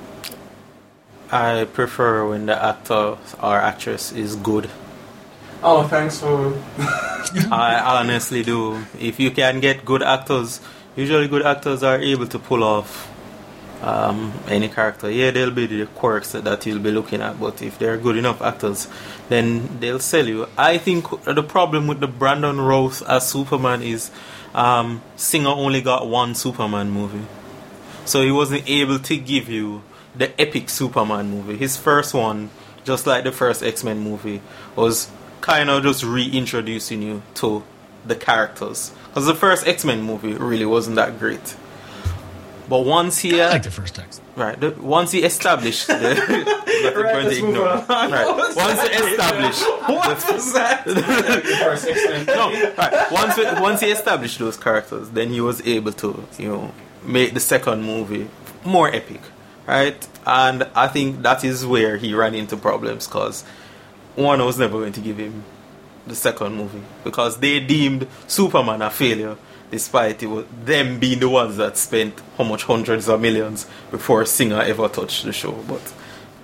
I prefer when the actor or actress is good. Oh, thanks for... I honestly do. If you can get good actors, usually good actors are able to pull off um, any character. Yeah, there'll be the quirks that, that you'll be looking at, but if they're good enough actors, then they'll sell you. I think the problem with the Brandon Routh as Superman is um, Singer only got one Superman movie. So he wasn't able to give you the epic Superman movie. His first one, just like the first X-Men movie, was kind of just reintroducing you to the characters. Because the first X-Men movie really wasn't that great. But once he... I like the first X. Right. The, once he established... The, right, let's move on. Right. Once he established... What was that? The first X-Men. No, right. Once, once he established those characters, then he was able to, you know, make the second movie more epic. Right? And I think that is where he ran into problems, because Warner was never going to give him the second movie, because they deemed Superman a failure, despite it was them being the ones that spent how much hundreds of millions before Singer ever touched the show. But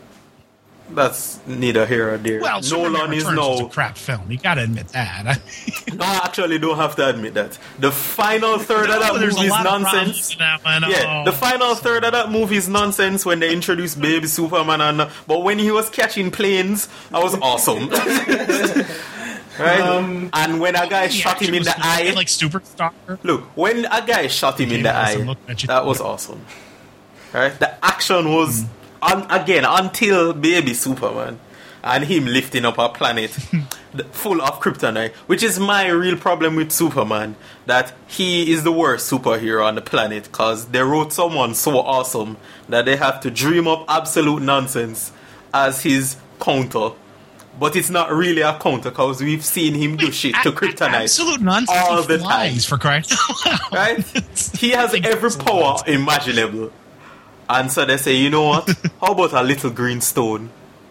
that's neither here or there. Well, Nolan Superman is Returns was no. a crap film. You gotta admit that. No, I actually don't have to admit that. The final third No, of that there's movie a is lot of nonsense. problems in that one. Yeah, Oh. the final third of that movie is nonsense when they introduced Baby Superman, and but when he was catching planes, that was awesome. Right? Um, and when a guy Yeah, shot him in the was eye, like Superstar. look, when a guy shot him in the Awesome. eye, Look at you. that was awesome. Right? The action was un- again until Baby Superman and him lifting up a planet full of kryptonite, which is my real problem with Superman, that he is the worst superhero on the planet, because they wrote someone so awesome that they have to dream up absolute nonsense as his counter. But it's not really a counter, because we've seen him do shit to kryptonite Absolute nonsense. all He the time. flies, for crying out loud. Right? He has every power imaginable. And so they say, you know what? How about a little green stone?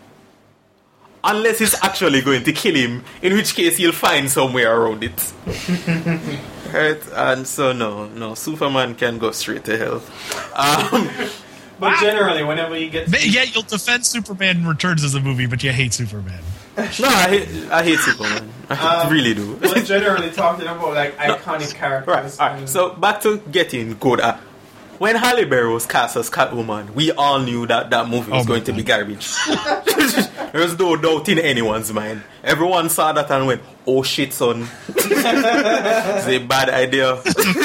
Unless it's actually going to kill him, in which case he'll find somewhere around it. Right? And so no, no, Superman can go straight to hell. Um, But generally, whenever you get... Yeah, you'll defend Superman Returns as a movie, but you hate Superman. no, I hate, I hate Superman. I Um, really do. But generally talking about like iconic characters. Right, alright. and- So back to getting good at. When Halle Berry was cast as Catwoman, we all knew that that movie was Oh my going to be garbage. There was no doubt in anyone's mind. Everyone saw that and went, "Oh shit, son, it's a bad idea."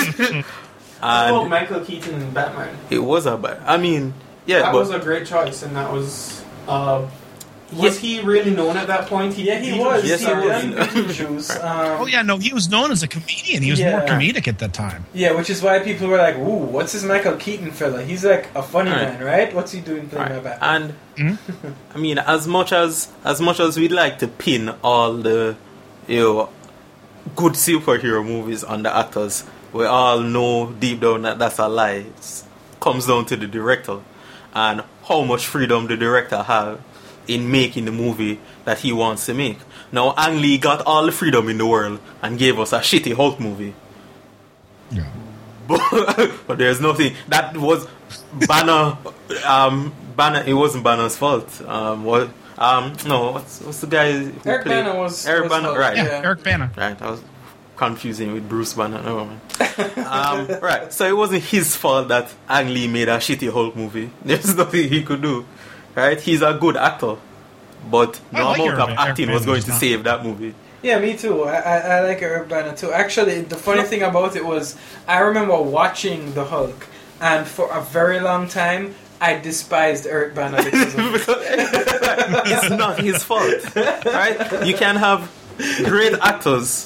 What about And Michael Keaton in Batman? it was a bad. I mean, yeah, That but was a great choice, and that was... Uh, was he really known at that point? Yeah, he was. Yes, he I was. was. Beetlejuice. Um, Oh, yeah, no, he was known as a comedian. He was Yeah. more comedic at that time. Yeah, which is why people were like, "Ooh, what's this Michael Keaton fella? He's like a funny Right. man, right? What's he doing playing Right. my Batman?" And I mean, as much as as much as we'd like to pin all the you know good superhero movies on the actors, we all know deep down that that's a lie. It comes down to the director and how much freedom the director have in making the movie that he wants to make. Now, Ang Lee got all the freedom in the world and gave us a shitty Hulk movie. Yeah. But, but there's nothing that was Banner. Um, Banner. It wasn't Banner's fault. Um, what? Um, no. What's, what's the guy who Eric played? Bana was- Eric was Bana, Hulk, right? Yeah, Yeah. Eric Bana. Right. I was confusing with Bruce Banner. No, man. um, right. So it wasn't his fault that Ang Lee made a shitty Hulk movie. There's nothing he could do. Right? He's a good actor, but I no like amount Eric of Bana. acting Eric was going Bana's to not- save that movie. Yeah, me too. I, I, I like Eric Bana too. Actually, the funny thing about it was, I remember watching The Hulk, and for a very long time, I despised Eric Bana because of it. It's not his fault, right? You can have great actors,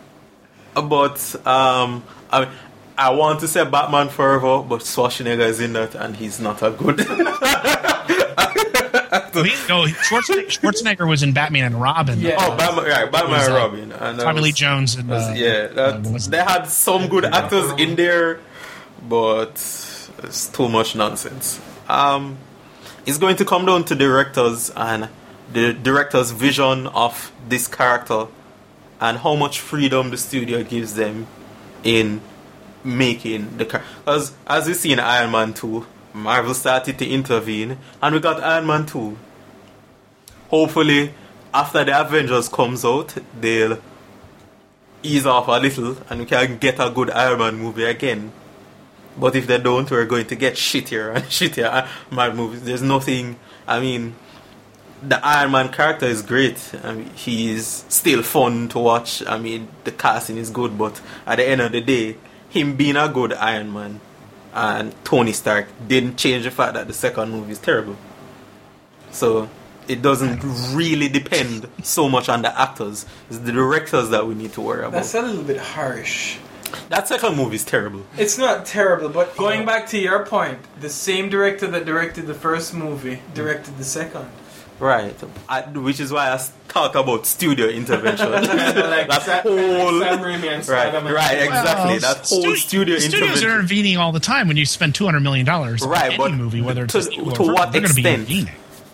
but um, I mean, I want to say Batman Forever, but Schwarzenegger is in that, and he's not a good. no, Schwarzenegger, Schwarzenegger was in Batman and Robin. Yeah. Oh, Batman, right, Batman was, and uh, Robin. And Tommy was, Lee Jones. And, was, uh, yeah, that, uh, they had some good actors in there, but it's too much nonsense. Um, it's going to come down to directors and the director's vision of this character and how much freedom the studio gives them in making the character. Because as we see in Iron Man two, Marvel started to intervene and we got Iron Man two. Hopefully, after the Avengers comes out, they'll ease off a little and we can get a good Iron Man movie again. But if they don't, we're going to get shittier and shittier Iron Man movies. There's nothing, I mean, the Iron Man character is great. I mean, he's still fun to watch. I mean, the casting is good, but at the end of the day, him being a good Iron Man and Tony Stark didn't change the fact that the second movie is terrible. So it doesn't really depend so much on the actors. It's the directors that we need to worry about. That's a little bit harsh. That second movie is terrible. It's not terrible, but going back to your point, the same director that directed the first movie directed the second. Right, I, which is why I talk about studio intervention. like that Sa- whole Sam Raimi and right, Spider-Man. right, exactly. Well, that whole stu- studio studios intervention. are intervening all the time when you spend two hundred million dollars on Right, any but movie, whether it's to, a sequel to or what they're going to be extent? intervening.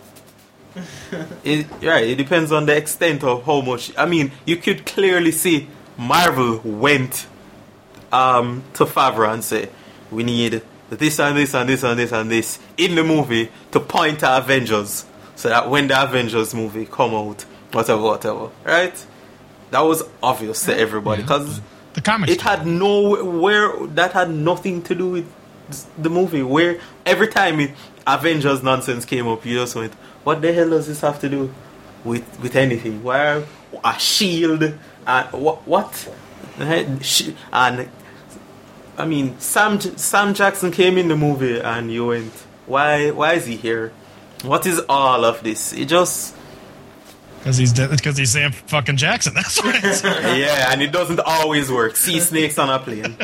It, right, it depends on the extent of how much. I mean, you could clearly see Marvel went um, to Favreau and say, we need this and this and this and this and this in the movie to point to Avengers, so that when the Avengers movie come out, whatever, whatever, right? That was obvious to everybody because the comics it had no where that had nothing to do with the movie. Where every time it, Avengers nonsense came up, you just went, what the hell does this have to do with with anything? Why a shield and what what and I mean Sam Sam Jackson came in the movie and you went, why why is he here? What is all of this? It just because he's because he's Sam fucking Jackson. That's what it is. Yeah, and it doesn't always work. Sea snakes on a plane.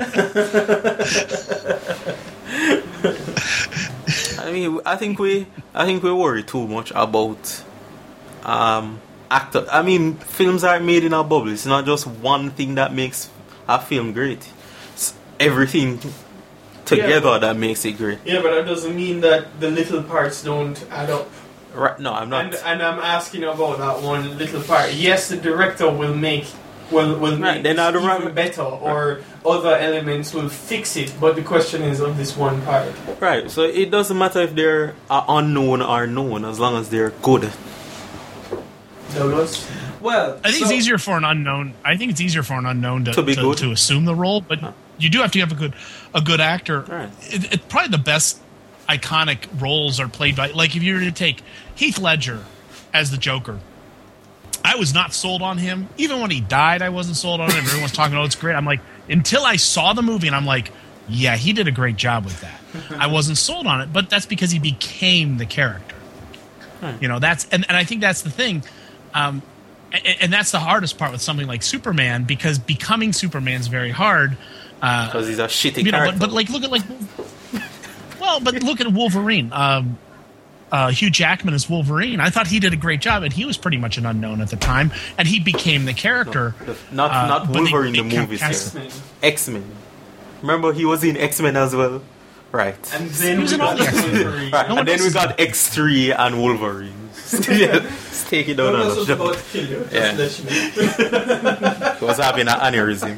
I mean, I think we, I think we worry too much about um, actor. I mean, films are made in a bubble. It's not just one thing that makes a film great. It's everything together Yeah. that makes it great. Yeah, but that doesn't mean that the little parts don't add up. Right? No, I'm not. And, and I'm asking about that one little part. Yes, the director will make will will make they're not it around- even better, or other elements will fix it. But the question is of this one part. Right. So it doesn't matter if they're uh, unknown or known, as long as they're good. Douglas? Well, I think so- it's easier for an unknown. I think it's easier for an unknown to To be to, good. to assume the role, but you do have to have a good a good actor. Right. It, it, probably the best iconic roles are played by, like if you were to take Heath Ledger as the Joker. I was not sold on him. Even when he died, I wasn't sold on him. Everyone's talking, oh, it's great. I'm like, until I saw the movie, and I'm like, yeah, he did a great job with that. I wasn't sold on it, but that's because he became the character. You know, that's and, and I think that's the thing. Um, and, and that's the hardest part with something like Superman, because becoming Superman is very hard. Because he's a shitty You know, character. but, but like, look at like, well, but look at Wolverine. Um, uh, Hugh Jackman as Wolverine. I thought he did a great job, and he was pretty much an unknown at the time, and he became the character. The- not uh, not but they- Wolverine they the kept movies. casting- Here. X-Men. Remember he was in X-Men as well, right? And then He was we in all got the X-Men. Wolverine. Right, No one and then else we is- got X three and Wolverine. Yeah, let's take it down. Douglas a was notch. about to kill you. Just Yeah. let you know. He was having an aneurysm.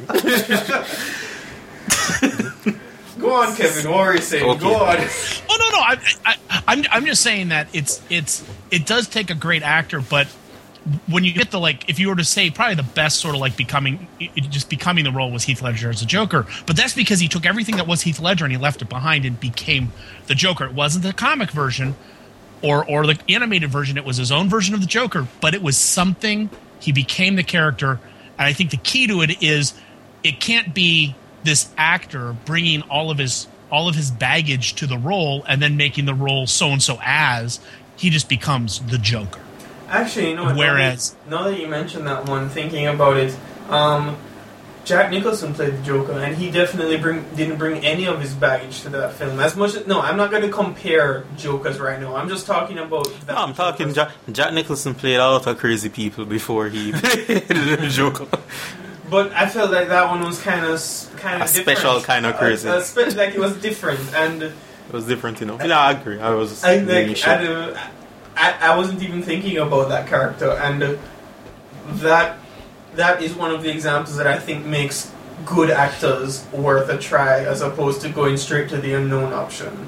Go on, Kevin. What were you saying? Okay. Go on. Oh no, no. I, I, I'm, I'm just saying that it's, it's, it does take a great actor, but when you get the like, if you were to say probably the best sort of like becoming, it, just becoming the role was Heath Ledger as a Joker, but that's because he took everything that was Heath Ledger and he left it behind and became the Joker. It wasn't the comic version or or the animated version. It was his own version of the Joker, but it was something. He became the character, and I think the key to it is it can't be this actor bringing all of his all of his baggage to the role and then making the role so and so as he just becomes the Joker. Actually, you know what? Whereas- now that you mentioned that one, thinking about it, um, Jack Nicholson played the Joker, and he definitely bring, didn't bring any of his baggage to that film. As much as, no, I'm not going to compare Jokers right now. I'm just talking about that. No, I'm talking Jack, Jack Nicholson played a lot of crazy people before he played the Joker. But I felt like that one was kind of kind of a special kind of crazy. A, a spe- like it was different, and it was different, you know. Yeah, I agree. I was. I, really like, sure. I, I, I wasn't even thinking about that character, and uh, that that is one of the examples that I think makes good actors worth a try, as opposed to going straight to the unknown option.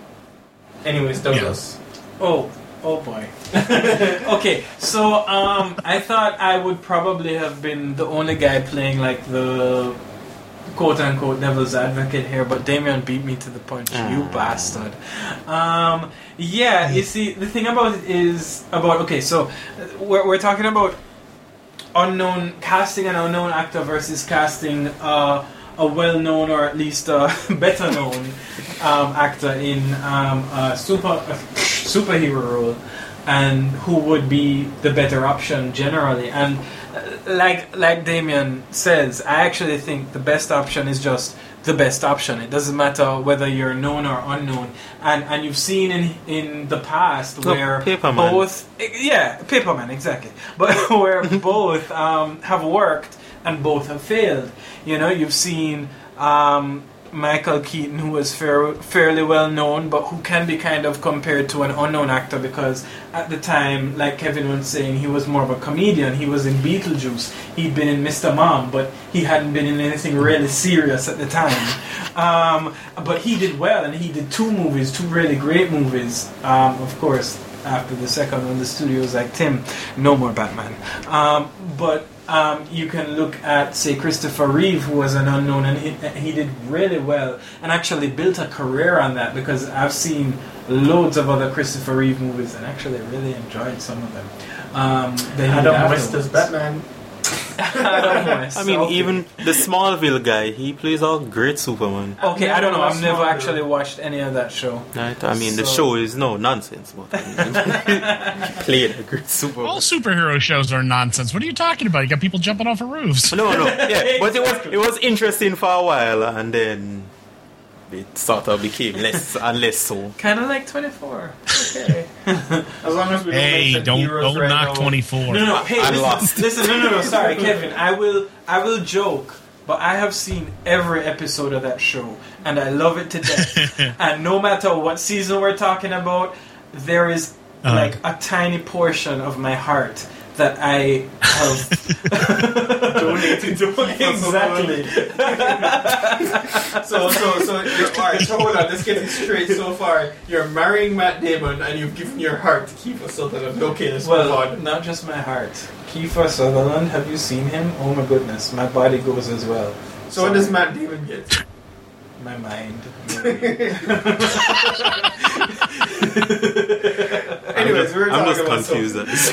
Anyways, Douglas. Yeah. Oh. Oh boy. Okay, so um, I thought I would probably have been the only guy playing like the quote unquote devil's advocate here, but Damien beat me to the punch. Mm. You bastard. Um, yeah, you see, the thing about it is about okay, so we're we're talking about unknown casting an unknown actor versus casting uh, a well-known or at least a better-known um, actor in um, a super a superhero role, and who would be the better option generally. And uh, like like Damien says, I actually think the best option is just the best option. It doesn't matter whether you're known or unknown. And and you've seen in in the past where Paperman. both yeah Paperman exactly, but where both um, have worked and both have failed. You know, you've seen um, Michael Keaton, who was fair, fairly well known, but who can be kind of compared to an unknown actor because at the time, like Kevin was saying, he was more of a comedian. He was in Beetlejuice. He'd been in Mister Mom, but he hadn't been in anything really serious at the time. Um, but he did well, and he did two movies, two really great movies. Um, of course, after the second one, the studios like Tim, no more Batman. Um, but Um, you can look at, say, Christopher Reeve, who was an unknown, and he, he did really well, and actually built a career on that, because I've seen loads of other Christopher Reeve movies, and actually really enjoyed some of them. Um, Adam West as Batman. Adam West. I mean, okay. even the Smallville guy, he plays a great Superman. Okay, I don't know. I've never actually watched any of that show. Right? I mean, so. the show is no nonsense, but I mean, he played a great Superman. All superhero shows are nonsense. What are you talking about? You got people jumping off of roofs. No, no, yeah, but it was it was interesting for a while, and then it sort of became less and less so. Kind of like twenty-four. Okay. As long as we don't hey, mention don't heroes don't right knock now. twenty-four. No, no, hey, I'm listen, lost. listen, no, no, no, sorry, Kevin. I will, I will joke, but I have seen every episode of that show, and I love it to death. And no matter what season we're talking about, there is Uh-huh. like a tiny portion of my heart that I have donated to exactly. so, so, so, you're, all right. So hold on. Let's get this straight. So far, you're marrying Matt Damon, and you've given your heart to Kiefer Sutherland. Okay, let's move Well, on. not just my heart. Kiefer Sutherland, have you seen him? Oh my goodness, my body goes as well. So what does Matt Damon get? My mind. Anyways, we were I'm talking just about confused.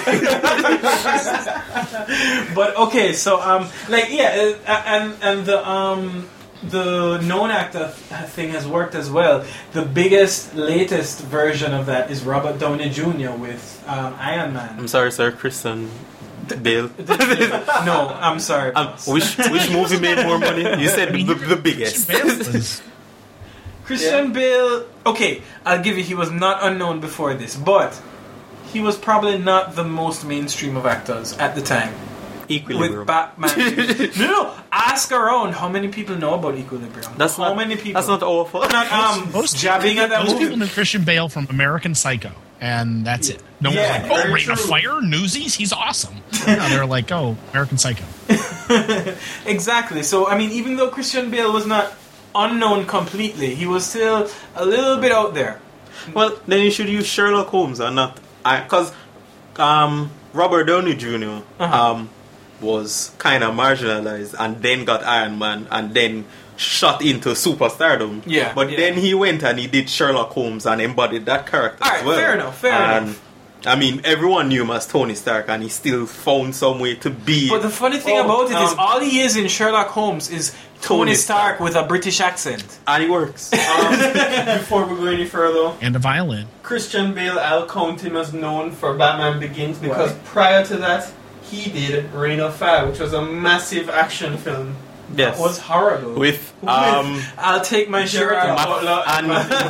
But okay, so um, like yeah, uh, and and the um. The known actor thing has worked as well. The biggest, latest version of that is Robert Downey Junior with um, Iron Man. I'm sorry, sir, Christian Bale. No, I'm sorry. Um, which which movie made more money? You said the, the biggest. Christian Yeah. Bale. Okay, I'll give you. He was not unknown before this, but he was probably not the most mainstream of actors at the time. Equilibrium. With Batman. no, no. Ask around how many people know about Equilibrium. That's how not, many people. That's not awful. Not um, Most jabbing at that Most movie. people knew Christian Bale from American Psycho, and that's it. No Yeah, one's like, oh, very Rain of true. Fire, Newsies, he's awesome. No, they're like, oh, American Psycho. Exactly. So, I mean, even though Christian Bale was not unknown completely, he was still a little bit out there. Well, then you should use Sherlock Holmes and not... Because um, Robert Downey Junior Uh-huh. Um, was kind of marginalized and then got Iron Man and then shot into superstardom. Yeah, But yeah. then he went and he did Sherlock Holmes and embodied that character All as right, well. fair enough, fair and, enough. I mean, everyone knew him as Tony Stark and he still found some way to be... But the funny thing Oh, about it is, um, all he is in Sherlock Holmes is Tony, Tony Stark with a British accent. And he works. Um, before we go any further, And a violin. Christian Bale, I'll count him as known for Batman Begins because Why? prior to that, he did Reign of Fire, which was a massive action film. Yes. That was horrible. With um, I'll take my shirt off. and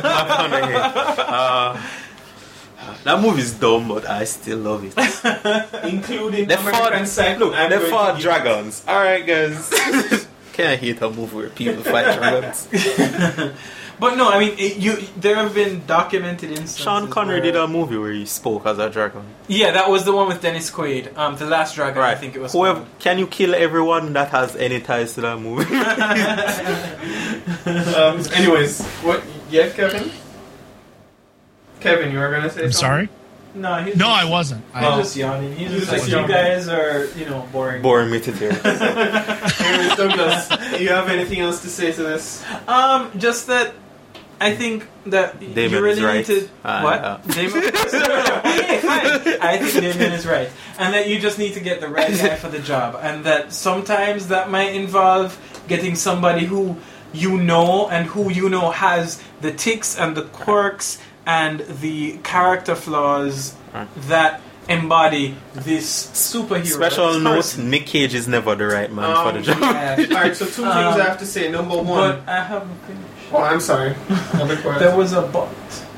uh, that movie is dumb, but I still love it. Including they American fought, Psycho. look, they fought dragons. Alright, guys. Can't hate a movie where people fight dragons. But no, I mean, it, you. There have been documented instances. Sean Connery where, did a movie where he spoke as a dragon. Yeah, that was the one with Dennis Quaid. Um, The Last Dragon, Right. I think it was. Whoever, called. can you kill everyone that has any ties to that movie? um, anyways, what? Yeah, Kevin. Kevin, you were gonna say I'm something? sorry. No, he's No, just, I wasn't. He's I, just yawning. He's, He's just just like, yawning. you guys are, you know, boring. Boring me to hear. Anyways, Douglas, you have anything else to say to this? Um, just that I think that Damon you really is right. need to Uh, what? uh. Damon. Okay, fine. I think Damon is right, and that you just need to get the right guy for the job, and that sometimes that might involve getting somebody who you know and who you know has the tics and the quirks and the character flaws Right. that embody this superhero. Special this note: person. Nick Cage is never the right man Um, for the job. Yeah. Alright, so two things Um, I have to say. Number one. But I haven't finished. Oh, I'm sorry. I'll be quiet. There was a but.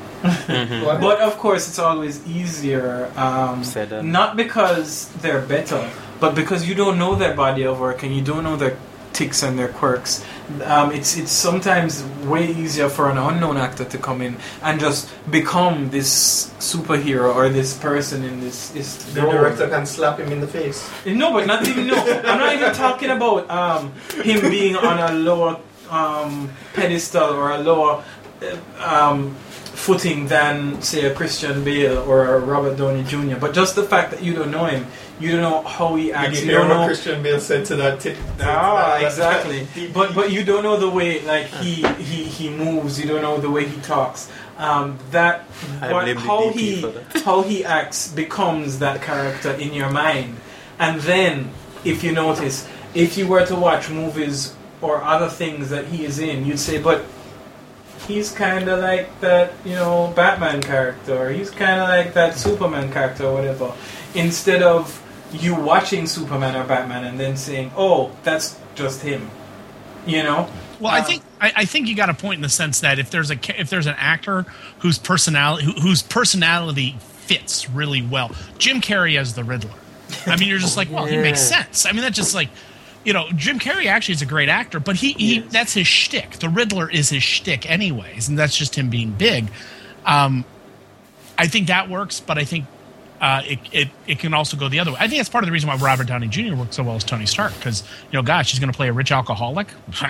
Mhm. What? But of course, it's always easier. Um, Said that. not because they're better, but because you don't know their body of work and you don't know their tics and their quirks. Um, it's it's sometimes way easier for an unknown actor to come in and just become this superhero or this person in this. this The role. director can slap him in the face. No, but not even no. I'm not even talking about um, him being on a lower um, pedestal or a lower uh, um, footing than, say, a Christian Bale or a Robert Downey Junior But just the fact that you don't know him, you don't know how he Did acts. you You hear don't what know. Christian Bale said to that? T- to Ah, that- exactly. that- But but you don't know the way like he he, he moves. You don't know the way he talks. Um, that I what, blame the how D P he for that. how he acts becomes that character in your mind. And then, if you notice, if you were to watch movies or other things that he is in, you'd say, but he's kind of like that, you know, Batman character, or he's kind of like that Superman character, or whatever. Instead of you watching Superman or Batman and then saying, "Oh, that's just him," you know. Well, I think I, I think you got a point in the sense that if there's a ca- if there's an actor whose personality who, whose personality fits really well, Jim Carrey as the Riddler. I mean, you're just like, well, he makes sense. I mean, that's just like, you know, Jim Carrey actually is a great actor, but he, he that's his shtick. The Riddler is his shtick, anyways, and that's just him being big. Um, I think that works, but I think uh, it, it it can also go the other way. I think that's part of the reason why Robert Downey Junior works so well as Tony Stark, because, you know, gosh, he's going to play a rich alcoholic.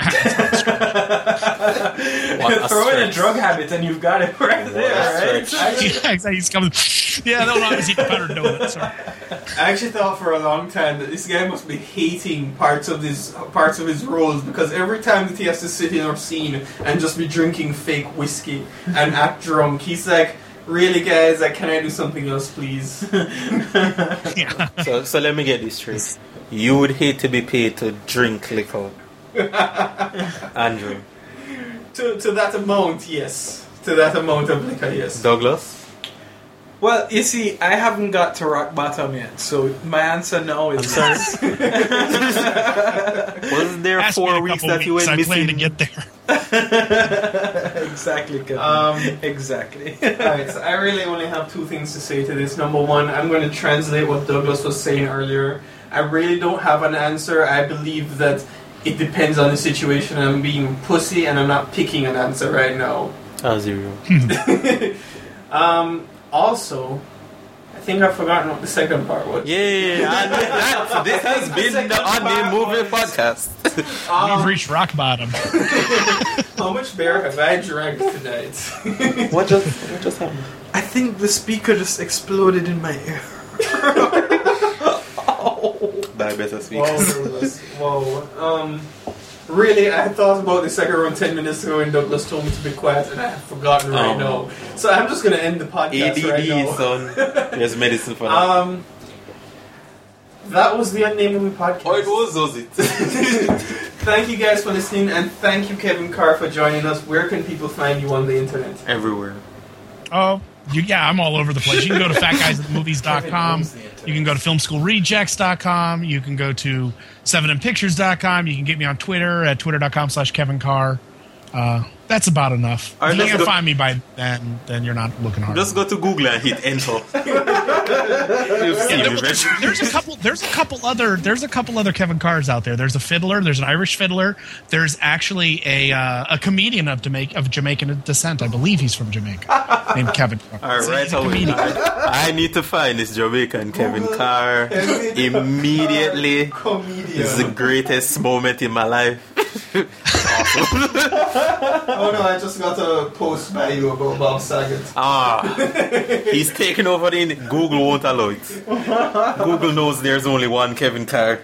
Throw in a drug habit and you've got it right there, right? Yeah, exactly. He's coming. Yeah, no, no, he's eating powdered donut. Sorry. I actually thought for a long time that this guy must be hating parts of his parts of his roles, because every time that he has to sit in our scene and just be drinking fake whiskey and act drunk, he's like, "Really, guys? Like, can I do something else, please?" Yeah. So, so let me get this straight. You would hate to be paid to drink liquor, Andrew. to to that amount, yes. To that amount of liquor, yes. Douglas? Well, you see, I haven't got to rock bottom yet, so my answer now is yes. Wasn't there Ask me four in a weeks couple that you weeks, went I plan missing? to get there. Exactly, Kevin. Um, exactly. Alright, so I really only have two things to say to this. Number one, I'm going to translate what Douglas was saying earlier. I really don't have an answer. I believe that it depends on the situation. I'm being pussy and I'm not picking an answer right now. Ah, zero. um, also, I think I've forgotten what the second part was. Yeah, and that, this has been the On the Movie podcast. We've reached rock bottom. How much beer have I drank tonight? What just what just happened? I think the speaker just exploded in my ear. That better speak. Whoa, Douglas. Whoa. Um, really, I thought about this like around ten minutes ago when Douglas told me to be quiet, and I have forgotten right Oh. now. So I'm just going to end the A podcast D D, right now. son. There's medicine for that. Um, that was the Unnamed Movie Podcast. Oh, it was, was it? Thank you guys for listening, and thank you, Kevin Carr, for joining us. Where can people find you on the internet? Everywhere. Oh, You, yeah, I'm all over the place. You can go to fat guys at the movies dot com. You can go to film school rejects dot com. You can go to seven m pictures dot com. You can get me on Twitter at twitter dot com slash Kevin Carr. Uh, that's about enough. Right, if you can't go, find me by then, then you're not looking hard. Just go to Google and hit enter. Yeah, there, there's, there's a couple. There's a couple other. There's a couple other Kevin Carrs out there. There's a fiddler. There's an Irish fiddler. There's actually a uh, a comedian of Jamaica of Jamaican descent. I believe he's from Jamaica, named Kevin Carr. All right, right away. I, I need to find this Jamaican Kevin Carr immediately. Comedian. It's the greatest moment in my life. Oh no, I just got a post by you about Bob Saget. Ah, he's taking over the Google won't allow it. Google knows there's only one Kevin Carr.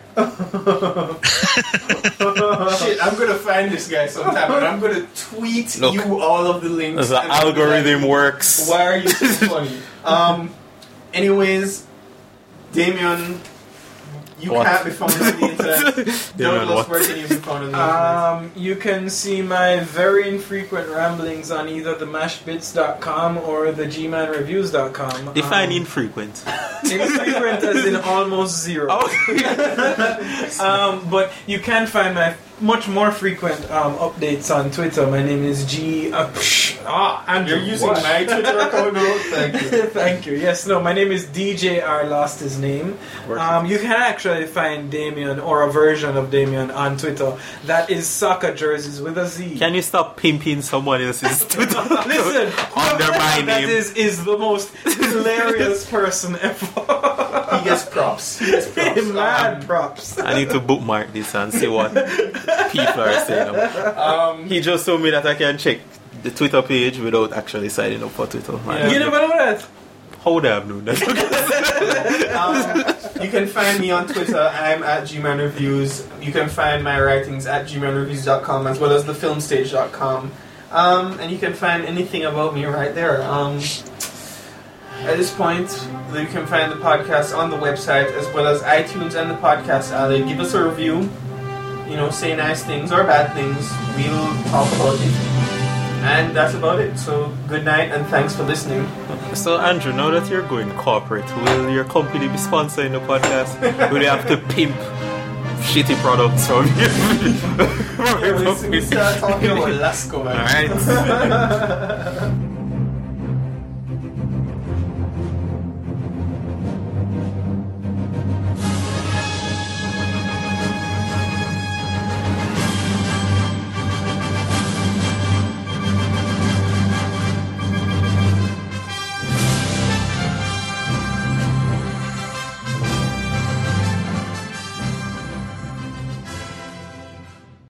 Shit, I'm gonna find this guy sometime and I'm gonna tweet Look, you all of the links. The algorithm like, works. Why are you so funny? Um, anyways, Damien, you what? can't be found on the internet. Douglas, where can you be found on the internet? Um, you can see my very infrequent ramblings on either the mashed bits dot com or the G man reviews dot com. Define um, infrequent. Infrequent as in almost zero. Oh. um, but you can find my much more frequent um, updates on Twitter. My name is G. Uh, psh, ah, Andrew. You're using what? my Twitter account now? Thank you. Thank you. Yes, no, my name is D J R. Lost his name. Um, you can actually find Damien or a version of Damien on Twitter. That is soccer jerseys with a Z. Can you stop pimping someone else's Twitter? Listen, under my that name. is, is the most hilarious person ever. He gets props. He gets props. Mad Um, props. I need to bookmark this and see what people are saying. Um, he just told me that I can check the Twitter page without actually signing up for Twitter. Yeah. You never know that. How would I have known that? um, you can find me on Twitter. I'm at G Man Reviews. You can find my writings at G Man Reviews dot com as well as the film stage dot com. Um, and you can find anything about me right there. Um, at this point, you can find the podcast on the website as well as iTunes and the Podcast Alley. Give us a review. You know, say nice things or bad things. We'll talk about it. And that's about it. So, good night and thanks for listening. So, Andrew, now that you're going corporate, will your company be sponsoring the podcast? Will you have to pimp shitty products from you? Yeah, we, we start talking about Lasco. Alright.